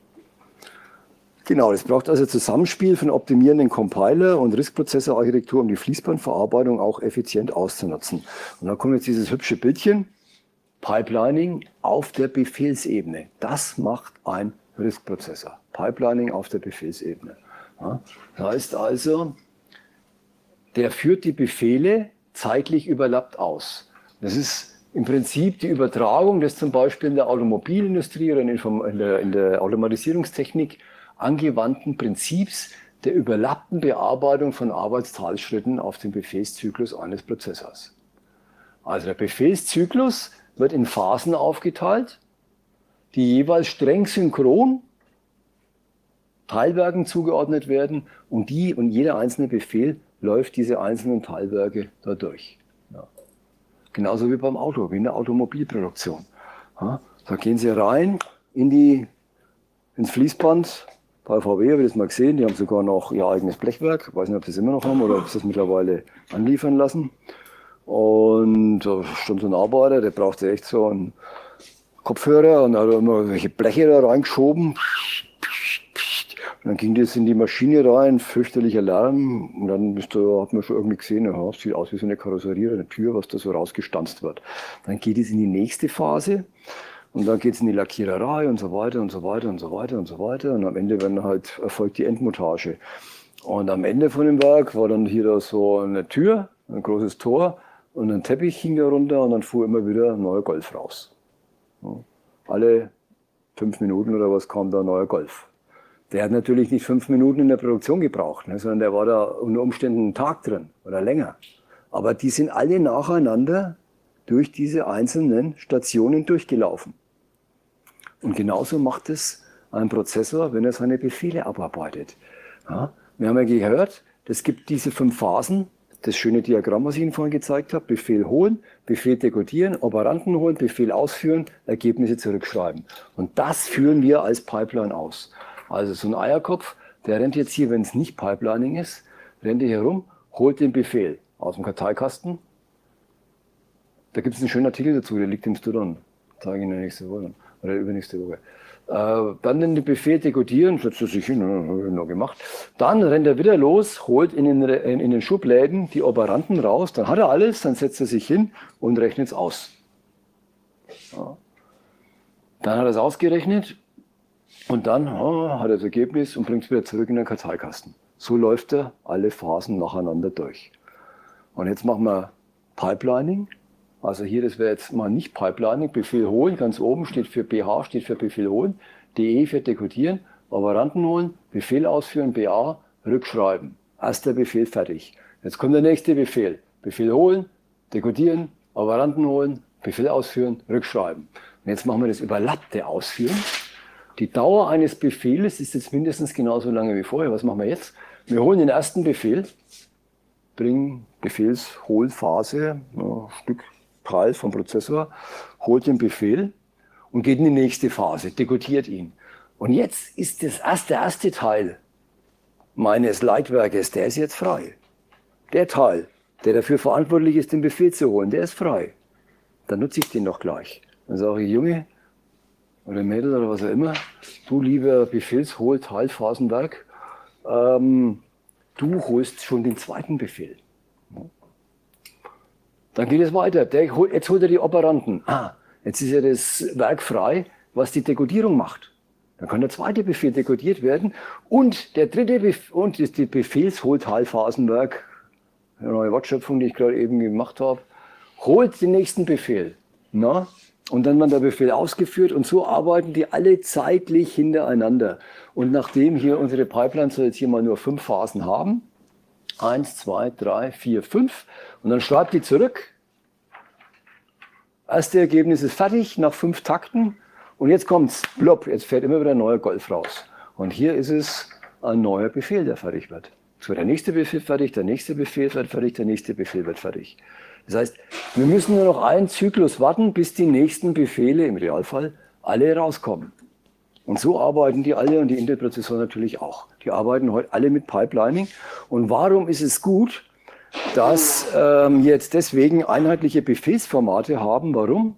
Genau, das braucht also Zusammenspiel von optimierenden Compiler und RISC-Prozessorarchitektur, um die Fließbandverarbeitung auch effizient auszunutzen. Und da kommt jetzt dieses hübsche Bildchen. Pipelining auf der Befehlsebene. Das macht ein RISC-Prozessor. Pipelining auf der Befehlsebene. Ja, das heißt also, der führt die Befehle zeitlich überlappt aus. Das ist im Prinzip die Übertragung des zum Beispiel in der Automobilindustrie oder in der, in der Automatisierungstechnik angewandten Prinzips der überlappten Bearbeitung von Arbeitsteilschritten auf den Befehlszyklus eines Prozessors. Also der Befehlszyklus wird in Phasen aufgeteilt, die jeweils streng synchron Teilwerken zugeordnet werden und die und jeder einzelne Befehl läuft diese einzelnen Teilwerke dadurch. Ja. Genauso wie beim Auto, wie in der Automobilproduktion. Ja, da gehen Sie rein in die, ins Fließband. Bei V W habe ich das mal gesehen, die haben sogar noch ihr eigenes Blechwerk. Ich weiß nicht, ob sie es immer noch haben oder ob sie es mittlerweile anliefern lassen. Und da stand so ein Arbeiter, der brauchte echt so einen Kopfhörer und hat immer welche Bleche da reingeschoben. Und dann ging das in die Maschine rein, fürchterlicher Lärm. Und dann ist da, hat man schon irgendwie gesehen, ja, sieht aus wie so eine Karosserie, eine Tür, was da so rausgestanzt wird. Dann geht es in die nächste Phase. Und dann geht es in die Lackiererei und so weiter und so weiter und so weiter und so weiter. Und am Ende dann halt erfolgt die Endmontage. Und am Ende von dem Werk war dann hier da so eine Tür, ein großes Tor und ein Teppich hing da runter und dann fuhr immer wieder ein neuer Golf raus. Ja. Alle fünf Minuten oder was kam da ein neuer Golf. Der hat natürlich nicht fünf Minuten in der Produktion gebraucht, ne, sondern der war da unter Umständen einen Tag drin oder länger. Aber die sind alle nacheinander durch diese einzelnen Stationen durchgelaufen. Und genauso macht es ein Prozessor, wenn er seine Befehle abarbeitet. Ja, wir haben ja gehört, es gibt diese fünf Phasen, das schöne Diagramm, was ich Ihnen vorhin gezeigt habe, Befehl holen, Befehl dekodieren, Operanten holen, Befehl ausführen, Ergebnisse zurückschreiben. Und das führen wir als Pipeline aus. Also so ein Eierkopf, der rennt jetzt hier, wenn es nicht Pipelining ist, rennt hier herum, holt den Befehl aus dem Karteikasten. Da gibt es einen schönen Artikel dazu, der liegt im Studon. Zeige ich Ihnen nächste Woche oder übernächste Woche. Äh, dann den Befehl dekodieren, setzt er sich hin, habe ich noch gemacht. Dann rennt er wieder los, holt in den, in, in den Schubläden die Operanten raus, dann hat er alles, dann setzt er sich hin und rechnet es aus. Ja. Dann hat er es ausgerechnet und dann oh, hat er das Ergebnis und bringt es wieder zurück in den Karteikasten. So läuft er alle Phasen nacheinander durch. Und jetzt machen wir Pipelining. Also hier, das wäre jetzt mal nicht Pipelining. Befehl holen, ganz oben steht für B H, steht für Befehl holen. D E für dekodieren, Operanten holen, Befehl ausführen, B A, rückschreiben. Erster Befehl fertig. Jetzt kommt der nächste Befehl. Befehl holen, dekodieren, Operanten holen, Befehl ausführen, rückschreiben. Und jetzt machen wir das überlappte Ausführen. Die Dauer eines Befehls ist jetzt mindestens genauso lange wie vorher. Was machen wir jetzt? Wir holen den ersten Befehl, bringen Befehlsholphase, ein Stück Teil vom Prozessor, holt den Befehl und geht in die nächste Phase, dekodiert ihn. Und jetzt ist das erste, der erste Teil meines Leitwerkes, der ist jetzt frei. Der Teil, der dafür verantwortlich ist, den Befehl zu holen, der ist frei. Dann nutze ich den doch gleich. Dann sage ich, Junge oder Mädel oder was auch immer, du lieber Befehlshol-Teilphasenwerk, ähm, du holst schon den zweiten Befehl. Dann geht es weiter. Der, jetzt holt er die Operanten. Ah, jetzt ist ja das Werk frei, was die Dekodierung macht. Dann kann der zweite Befehl dekodiert werden und der dritte Befehl, und das die Befehlshol-Teilphasenwerk, eine neue Wortschöpfung, die ich gerade eben gemacht habe, holt den nächsten Befehl. Na? Und dann wird der Befehl ausgeführt und so arbeiten die alle zeitlich hintereinander. Und nachdem hier unsere Pipeline soll jetzt hier mal nur fünf Phasen haben, eins, zwei, drei, vier, fünf, und dann schreibt die zurück. Erste Ergebnis ist fertig nach fünf Takten und jetzt kommt's, plopp, jetzt fährt immer wieder ein neuer Golf raus. Und hier ist es ein neuer Befehl, der fertig wird. Es wird der nächste Befehl fertig, der nächste Befehl wird fertig, der nächste Befehl wird fertig. Das heißt, wir müssen nur noch einen Zyklus warten, bis die nächsten Befehle, im Realfall, alle rauskommen. Und so arbeiten die alle und die Intel-Prozessoren natürlich auch. Die arbeiten heute alle mit Pipelining. Und warum ist es gut, dass ähm, jetzt deswegen einheitliche Befehlsformate haben? Warum?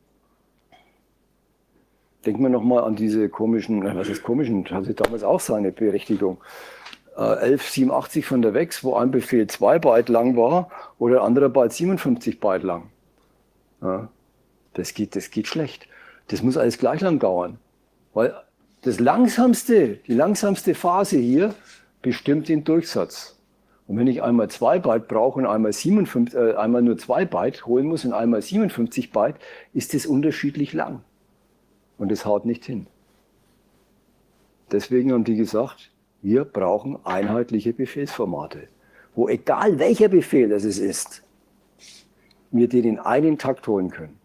Denken wir nochmal an diese komischen, was ist komischen, das hatte damals auch seine Berechtigung. elf siebenundachtzig von der Wex, wo ein Befehl zwei Byte lang war oder ein anderer Byte siebenundfünfzig Byte lang. Ja, das geht, das geht schlecht. Das muss alles gleich lang dauern. Weil das langsamste, die langsamste Phase hier bestimmt den Durchsatz. Und wenn ich einmal zwei Byte brauche und einmal, siebenundfünfzig, äh, einmal nur zwei Byte holen muss und einmal siebenundfünfzig Byte, ist das unterschiedlich lang. Und das haut nicht hin. Deswegen haben die gesagt, wir brauchen einheitliche Befehlsformate, wo egal welcher Befehl das es ist, wir den in einen Takt holen können.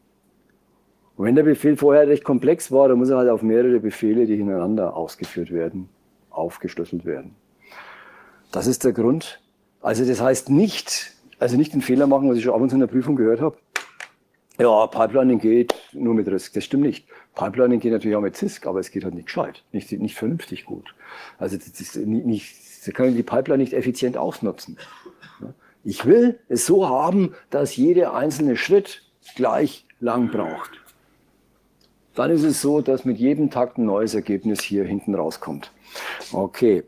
Und wenn der Befehl vorher recht komplex war, dann muss er halt auf mehrere Befehle, die hintereinander ausgeführt werden, aufgeschlüsselt werden. Das ist der Grund. Also das heißt nicht, also nicht den Fehler machen, was ich schon ab und zu in der Prüfung gehört habe. Ja, Pipelining geht nur mit RISC. Das stimmt nicht. Pipelining geht natürlich auch mit C I S C, aber es geht halt nicht gescheit, nicht, nicht vernünftig gut. Also das ist nicht, nicht, Sie können die Pipeline nicht effizient ausnutzen. Ich will es so haben, dass jeder einzelne Schritt gleich lang braucht. Dann ist es so, dass mit jedem Takt ein neues Ergebnis hier hinten rauskommt. Okay.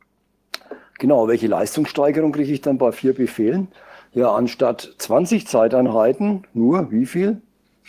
Genau, welche Leistungssteigerung kriege ich dann bei vier Befehlen? Ja, anstatt zwanzig Zeiteinheiten, nur wie viel?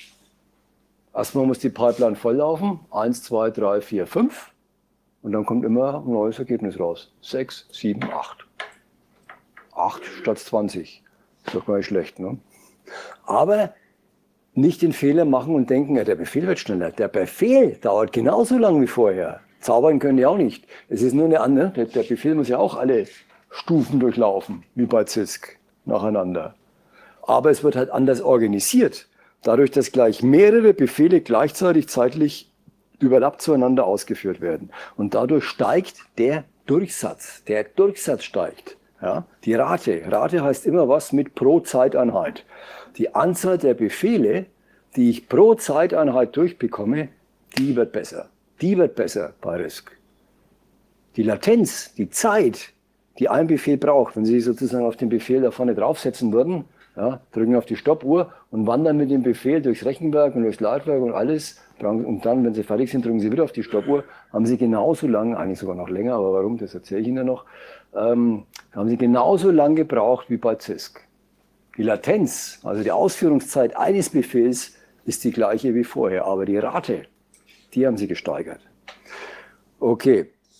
Erstmal muss die Pipeline volllaufen. eins, zwei, drei, vier, fünf. Und dann kommt immer ein neues Ergebnis raus. sechs, sieben, acht. acht statt zwanzig. Ist doch gar nicht schlecht, ne? Aber nicht den Fehler machen und denken, ja, der Befehl wird schneller. Der Befehl dauert genauso lang wie vorher. Zaubern können die auch nicht. Es ist nur eine andere. Der, der Befehl muss ja auch alle Stufen durchlaufen, wie bei C I S C, nacheinander. Aber es wird halt anders organisiert. Dadurch, dass gleich mehrere Befehle gleichzeitig zeitlich überlappt zueinander ausgeführt werden. Und dadurch steigt der Durchsatz. Der Durchsatz steigt. Ja? Die Rate. Rate heißt immer was mit pro Zeiteinheit. Die Anzahl der Befehle, die ich pro Zeiteinheit durchbekomme, die wird besser. Die wird besser bei RISC. Die Latenz, die Zeit, die ein Befehl braucht, wenn Sie sozusagen auf den Befehl da vorne draufsetzen würden, ja, drücken auf die Stoppuhr und wandern mit dem Befehl durchs Rechenwerk und durchs Leitwerk und alles, und dann, wenn Sie fertig sind, drücken Sie wieder auf die Stoppuhr, haben Sie genauso lange, eigentlich sogar noch länger, aber warum, das erzähle ich Ihnen noch, ähm, haben Sie genauso lange gebraucht wie bei C I S C. Die Latenz, also die Ausführungszeit eines Befehls, ist die gleiche wie vorher, aber die Rate, die haben Sie gesteigert. Okay,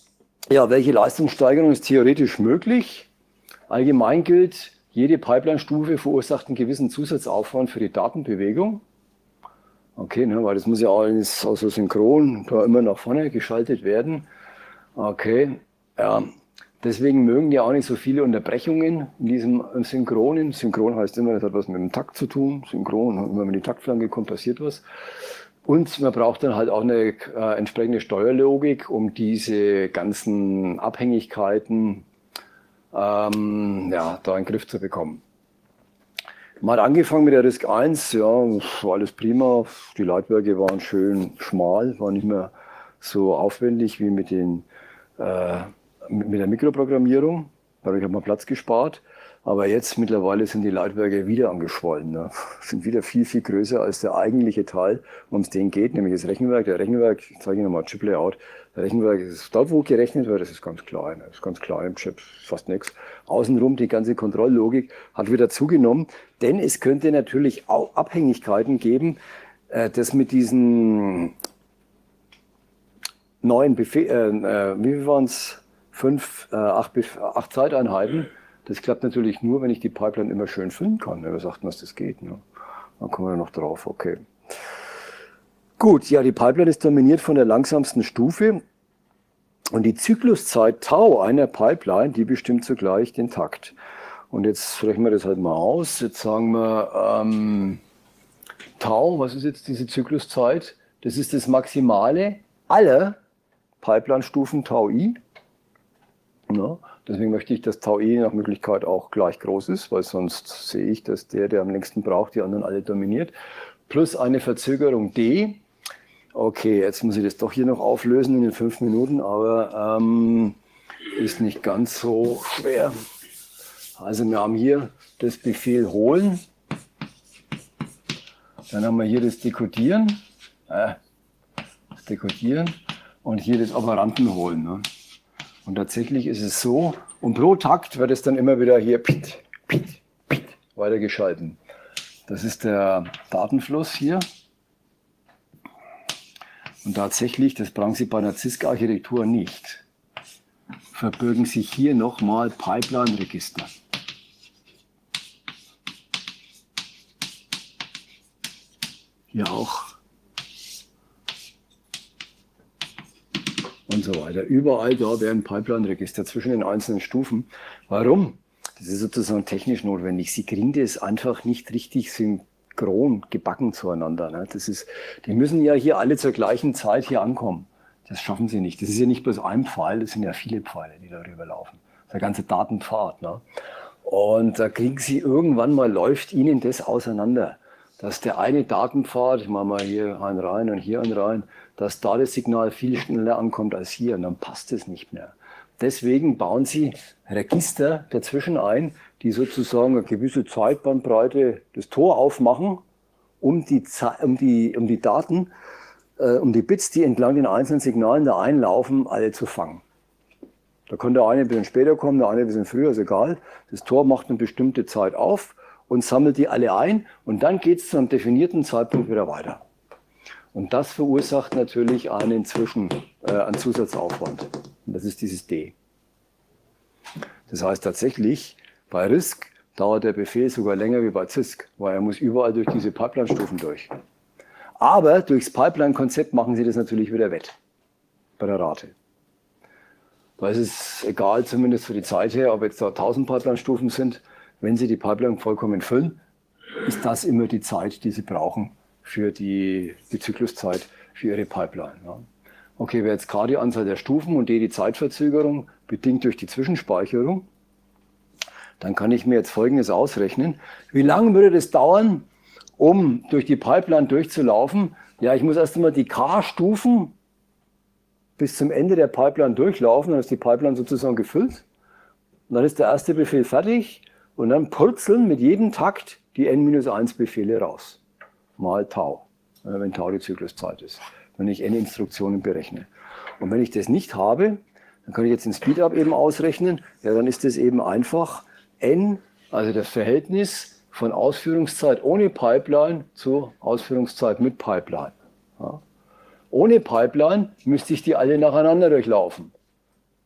Ja, welche Leistungssteigerung ist theoretisch möglich? Allgemein gilt, jede Pipeline-Stufe verursacht einen gewissen Zusatzaufwand für die Datenbewegung. Okay, ne, weil das muss ja alles also synchron da immer nach vorne geschaltet werden. Okay, ja. Deswegen mögen die auch nicht so viele Unterbrechungen in diesem Synchronen. Synchron heißt immer, das hat was mit dem Takt zu tun. Synchron, immer wenn die Taktflanke kommt, passiert was. Und man braucht dann halt auch eine äh, entsprechende Steuerlogik, um diese ganzen Abhängigkeiten ähm, ja, da in den Griff zu bekommen. Man hat angefangen mit der RISC eins, ja, war alles prima. Die Leitwerke waren schön schmal, waren nicht mehr so aufwendig wie mit, den, äh, mit der Mikroprogrammierung. Dadurch hat man Platz gespart. Aber jetzt mittlerweile sind die Leitwerke wieder angeschwollen. Ne? Sind wieder viel, viel größer als der eigentliche Teil, um es den geht, nämlich das Rechenwerk. Der Rechenwerk, ich zeige Ihnen nochmal Chip Layout. Der Rechenwerk ist dort, wo gerechnet wird, das ist ganz klein. Das ist ganz klein im Chip, fast nichts. Außenrum die ganze Kontrolllogik hat wieder zugenommen, denn es könnte natürlich auch Abhängigkeiten geben, äh, das mit diesen neuen Befehlen, äh, wie viel waren es? Fünf, äh, acht, acht Zeiteinheiten. Das klappt natürlich nur, wenn ich die Pipeline immer schön füllen kann. Wer sagt, was das geht? Ne? Dann kommen wir noch drauf. Okay. Gut, ja, die Pipeline ist dominiert von der langsamsten Stufe. Und die Zykluszeit Tau einer Pipeline, die bestimmt zugleich den Takt. Und jetzt rechnen wir das halt mal aus. Jetzt sagen wir ähm, Tau, was ist jetzt diese Zykluszeit? Das ist das Maximale aller Pipeline-Stufen Tau I. Ja, deswegen möchte ich, dass Tau I nach Möglichkeit auch gleich groß ist, weil sonst sehe ich, dass der, der am längsten braucht, die anderen alle dominiert. Plus eine Verzögerung D. Okay, jetzt muss ich das doch hier noch auflösen in den fünf Minuten, aber ähm, ist nicht ganz so schwer. Also wir haben hier das Befehl holen. Dann haben wir hier das Dekodieren. Äh, das Dekodieren. Und hier das Operanten holen. Ne? Und tatsächlich ist es so, und pro Takt wird es dann immer wieder hier pit, pit, pit weitergeschalten. Das ist der Datenfluss hier. Und tatsächlich, das brauchen Sie bei einer C I S C-Architektur nicht, verbirgen sich hier nochmal Pipeline-Register. Hier auch. Und so weiter. Überall da werden Pipeline-Register zwischen den einzelnen Stufen. Warum? Das ist sozusagen technisch notwendig. Sie kriegen das einfach nicht richtig synchron gebacken zueinander. Ne? Das ist, die müssen ja hier alle zur gleichen Zeit hier ankommen. Das schaffen sie nicht. Das ist ja nicht bloß ein Pfeil, das sind ja viele Pfeile, die darüber laufen. Das ist der ganze Datenpfad. Ne? Und da kriegen sie irgendwann mal, läuft ihnen das auseinander. Dass der eine Datenpfad, ich mache mal hier einen rein und hier einen rein, dass da das Signal viel schneller ankommt als hier und dann passt es nicht mehr. Deswegen bauen sie Register dazwischen ein, die sozusagen eine gewisse Zeitbandbreite das Tor aufmachen, um die, um die, um die Daten, äh, um die Bits, die entlang den einzelnen Signalen da einlaufen, alle zu fangen. Da kann der eine ein bisschen später kommen, der eine ein bisschen früher, ist egal. Das Tor macht eine bestimmte Zeit auf und sammelt die alle ein und dann geht es zu einem definierten Zeitpunkt wieder weiter. Und das verursacht natürlich einen, Zwischen, äh, einen Zusatzaufwand. Und das ist dieses D. Das heißt tatsächlich, bei RISC dauert der Befehl sogar länger wie bei C I S C, weil er muss überall durch diese Pipeline-Stufen durch. Aber durchs Pipeline-Konzept machen Sie das natürlich wieder wett, bei der Rate. Weil es ist egal, zumindest für die Zeit her, ob jetzt da tausend Pipeline-Stufen sind, wenn Sie die Pipeline vollkommen füllen, ist das immer die Zeit, die Sie brauchen für die, die Zykluszeit für Ihre Pipeline. Ja. Okay, wäre jetzt K die Anzahl der Stufen und D die Zeitverzögerung, bedingt durch die Zwischenspeicherung, dann kann ich mir jetzt Folgendes ausrechnen. Wie lange würde das dauern, um durch die Pipeline durchzulaufen? Ja, ich muss erst einmal die K-Stufen bis zum Ende der Pipeline durchlaufen, dann ist die Pipeline sozusagen gefüllt. Und dann ist der erste Befehl fertig und dann purzeln mit jedem Takt die n minus eins Befehle raus. Mal Tau, wenn Tau die Zykluszeit ist, wenn ich n Instruktionen berechne. Und wenn ich das nicht habe, dann kann ich jetzt den Speedup eben ausrechnen, ja, dann ist das eben einfach n, also das Verhältnis von Ausführungszeit ohne Pipeline zu Ausführungszeit mit Pipeline. Ja. Ohne Pipeline müsste ich die alle nacheinander durchlaufen.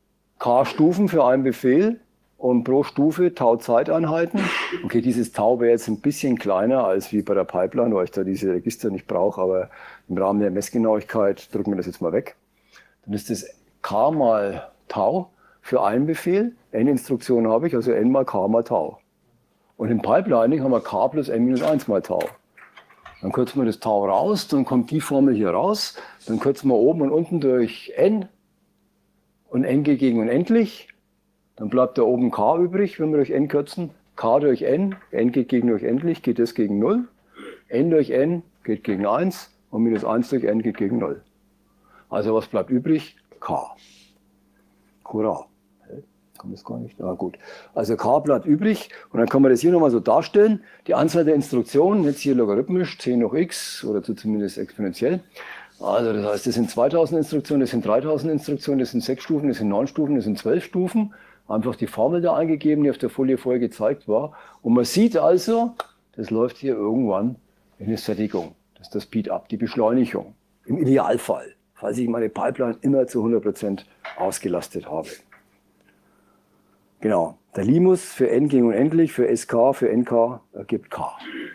K-Stufen für einen Befehl und pro Stufe Tau-Zeiteinheiten. Okay, dieses Tau wäre jetzt ein bisschen kleiner als wie bei der Pipeline, weil ich da diese Register nicht brauche, aber im Rahmen der Messgenauigkeit drücken wir das jetzt mal weg. Dann ist das K mal Tau für einen Befehl. N-Instruktionen habe ich, also N mal K mal Tau. Und im Pipelining haben wir K plus N minus eins mal Tau. Dann kürzen wir das Tau raus, dann kommt die Formel hier raus. Dann kürzen wir oben und unten durch N und N geht gegen unendlich. Dann bleibt da oben K übrig, wenn wir durch N kürzen. K durch N, N geht gegen unendlich, geht das gegen null. N durch N geht gegen eins und minus eins durch N geht gegen null. Also was bleibt übrig? K. Hurra. Kommt das gar nicht? Ah, gut. Also K bleibt übrig und dann kann man das hier nochmal so darstellen. Die Anzahl der Instruktionen, jetzt hier logarithmisch, zehn hoch x oder zumindest exponentiell. Also das heißt, das sind zweitausend Instruktionen, das sind dreitausend Instruktionen, das sind sechs Stufen, das sind neun Stufen, das sind zwölf Stufen. Einfach die Formel da eingegeben, die auf der Folie vorher gezeigt war. Und man sieht also, das läuft hier irgendwann in eine Sättigung. Das ist das Speed-up, die Beschleunigung. Im Idealfall, falls ich meine Pipeline immer zu hundert Prozent ausgelastet habe. Genau, der Limus für n gegen unendlich, für S K, für N K ergibt K.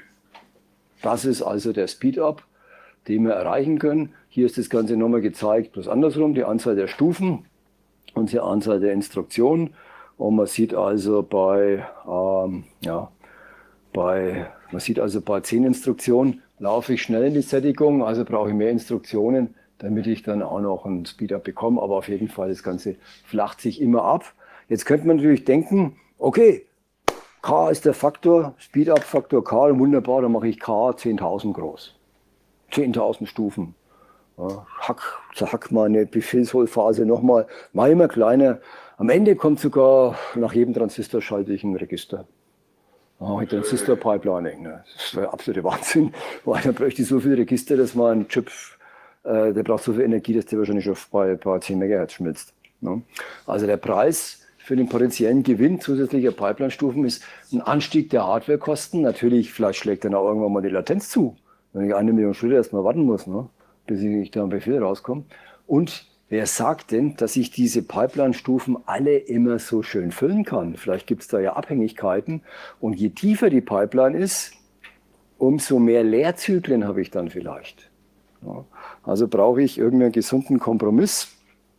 Das ist also der Speed-up, den wir erreichen können. Hier ist das Ganze nochmal gezeigt, bloß andersrum, die Anzahl der Stufen und die Anzahl der Instruktionen. Und man sieht also bei, ähm, ja, bei, man sieht also bei zehn Instruktionen laufe ich schnell in die Sättigung, also brauche ich mehr Instruktionen, damit ich dann auch noch einen Speed-up bekomme. Aber auf jeden Fall, das Ganze flacht sich immer ab. Jetzt könnte man natürlich denken, okay, K ist der Faktor, Speed-up Faktor K, wunderbar, dann mache ich K zehntausend groß. zehntausend Stufen. Ja, hack, zack, mal eine Befehlsholphase nochmal, mal immer kleiner. Am Ende kommt sogar, nach jedem Transistor schalte ich ein Register. Oh, Transistor-Pipelining, ne? Das wäre absoluter Wahnsinn, weil dann bräuchte ich so viele Register, dass man ein Chip, äh, der braucht so viel Energie, dass der wahrscheinlich schon bei, bei zehn Megahertz schmilzt. Ne? Also der Preis für den potenziellen Gewinn zusätzlicher Pipeline-Stufen ist ein Anstieg der Hardwarekosten. Natürlich, vielleicht schlägt dann auch irgendwann mal die Latenz zu, wenn ich eine Million Schritte erstmal warten muss, ne? Bis ich da ein Befehl rauskomme. Und wer sagt denn, dass ich diese Pipeline-Stufen alle immer so schön füllen kann? Vielleicht gibt es da ja Abhängigkeiten. Und je tiefer die Pipeline ist, umso mehr Leerzyklen habe ich dann vielleicht. Ja, also brauche ich irgendeinen gesunden Kompromiss.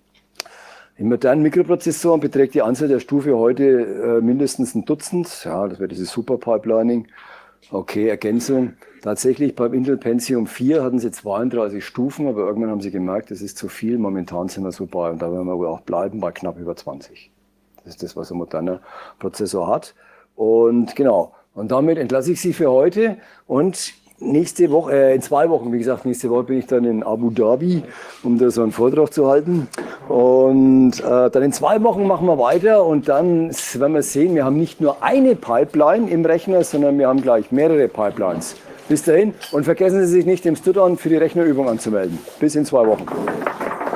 In modernen Mikroprozessoren beträgt die Anzahl der Stufe heute äh, mindestens ein Dutzend. Ja, das wäre dieses Super-Pipelining. Okay, Ergänzung. Tatsächlich beim Intel Pentium vier hatten sie zweiunddreißig Stufen, aber irgendwann haben sie gemerkt, das ist zu viel. Momentan sind wir so bei, und da werden wir wohl auch bleiben, bei knapp über zwanzig. Das ist das, was ein moderner Prozessor hat. Und genau, und damit entlasse ich Sie für heute und nächste Woche, äh, in zwei Wochen, wie gesagt, nächste Woche bin ich dann in Abu Dhabi, um da so einen Vortrag zu halten. Und äh, dann in zwei Wochen machen wir weiter und dann werden wir sehen, wir haben nicht nur eine Pipeline im Rechner, sondern wir haben gleich mehrere Pipelines. Bis dahin und vergessen Sie sich nicht, im Stut-on für die Rechnerübung anzumelden. Bis in zwei Wochen.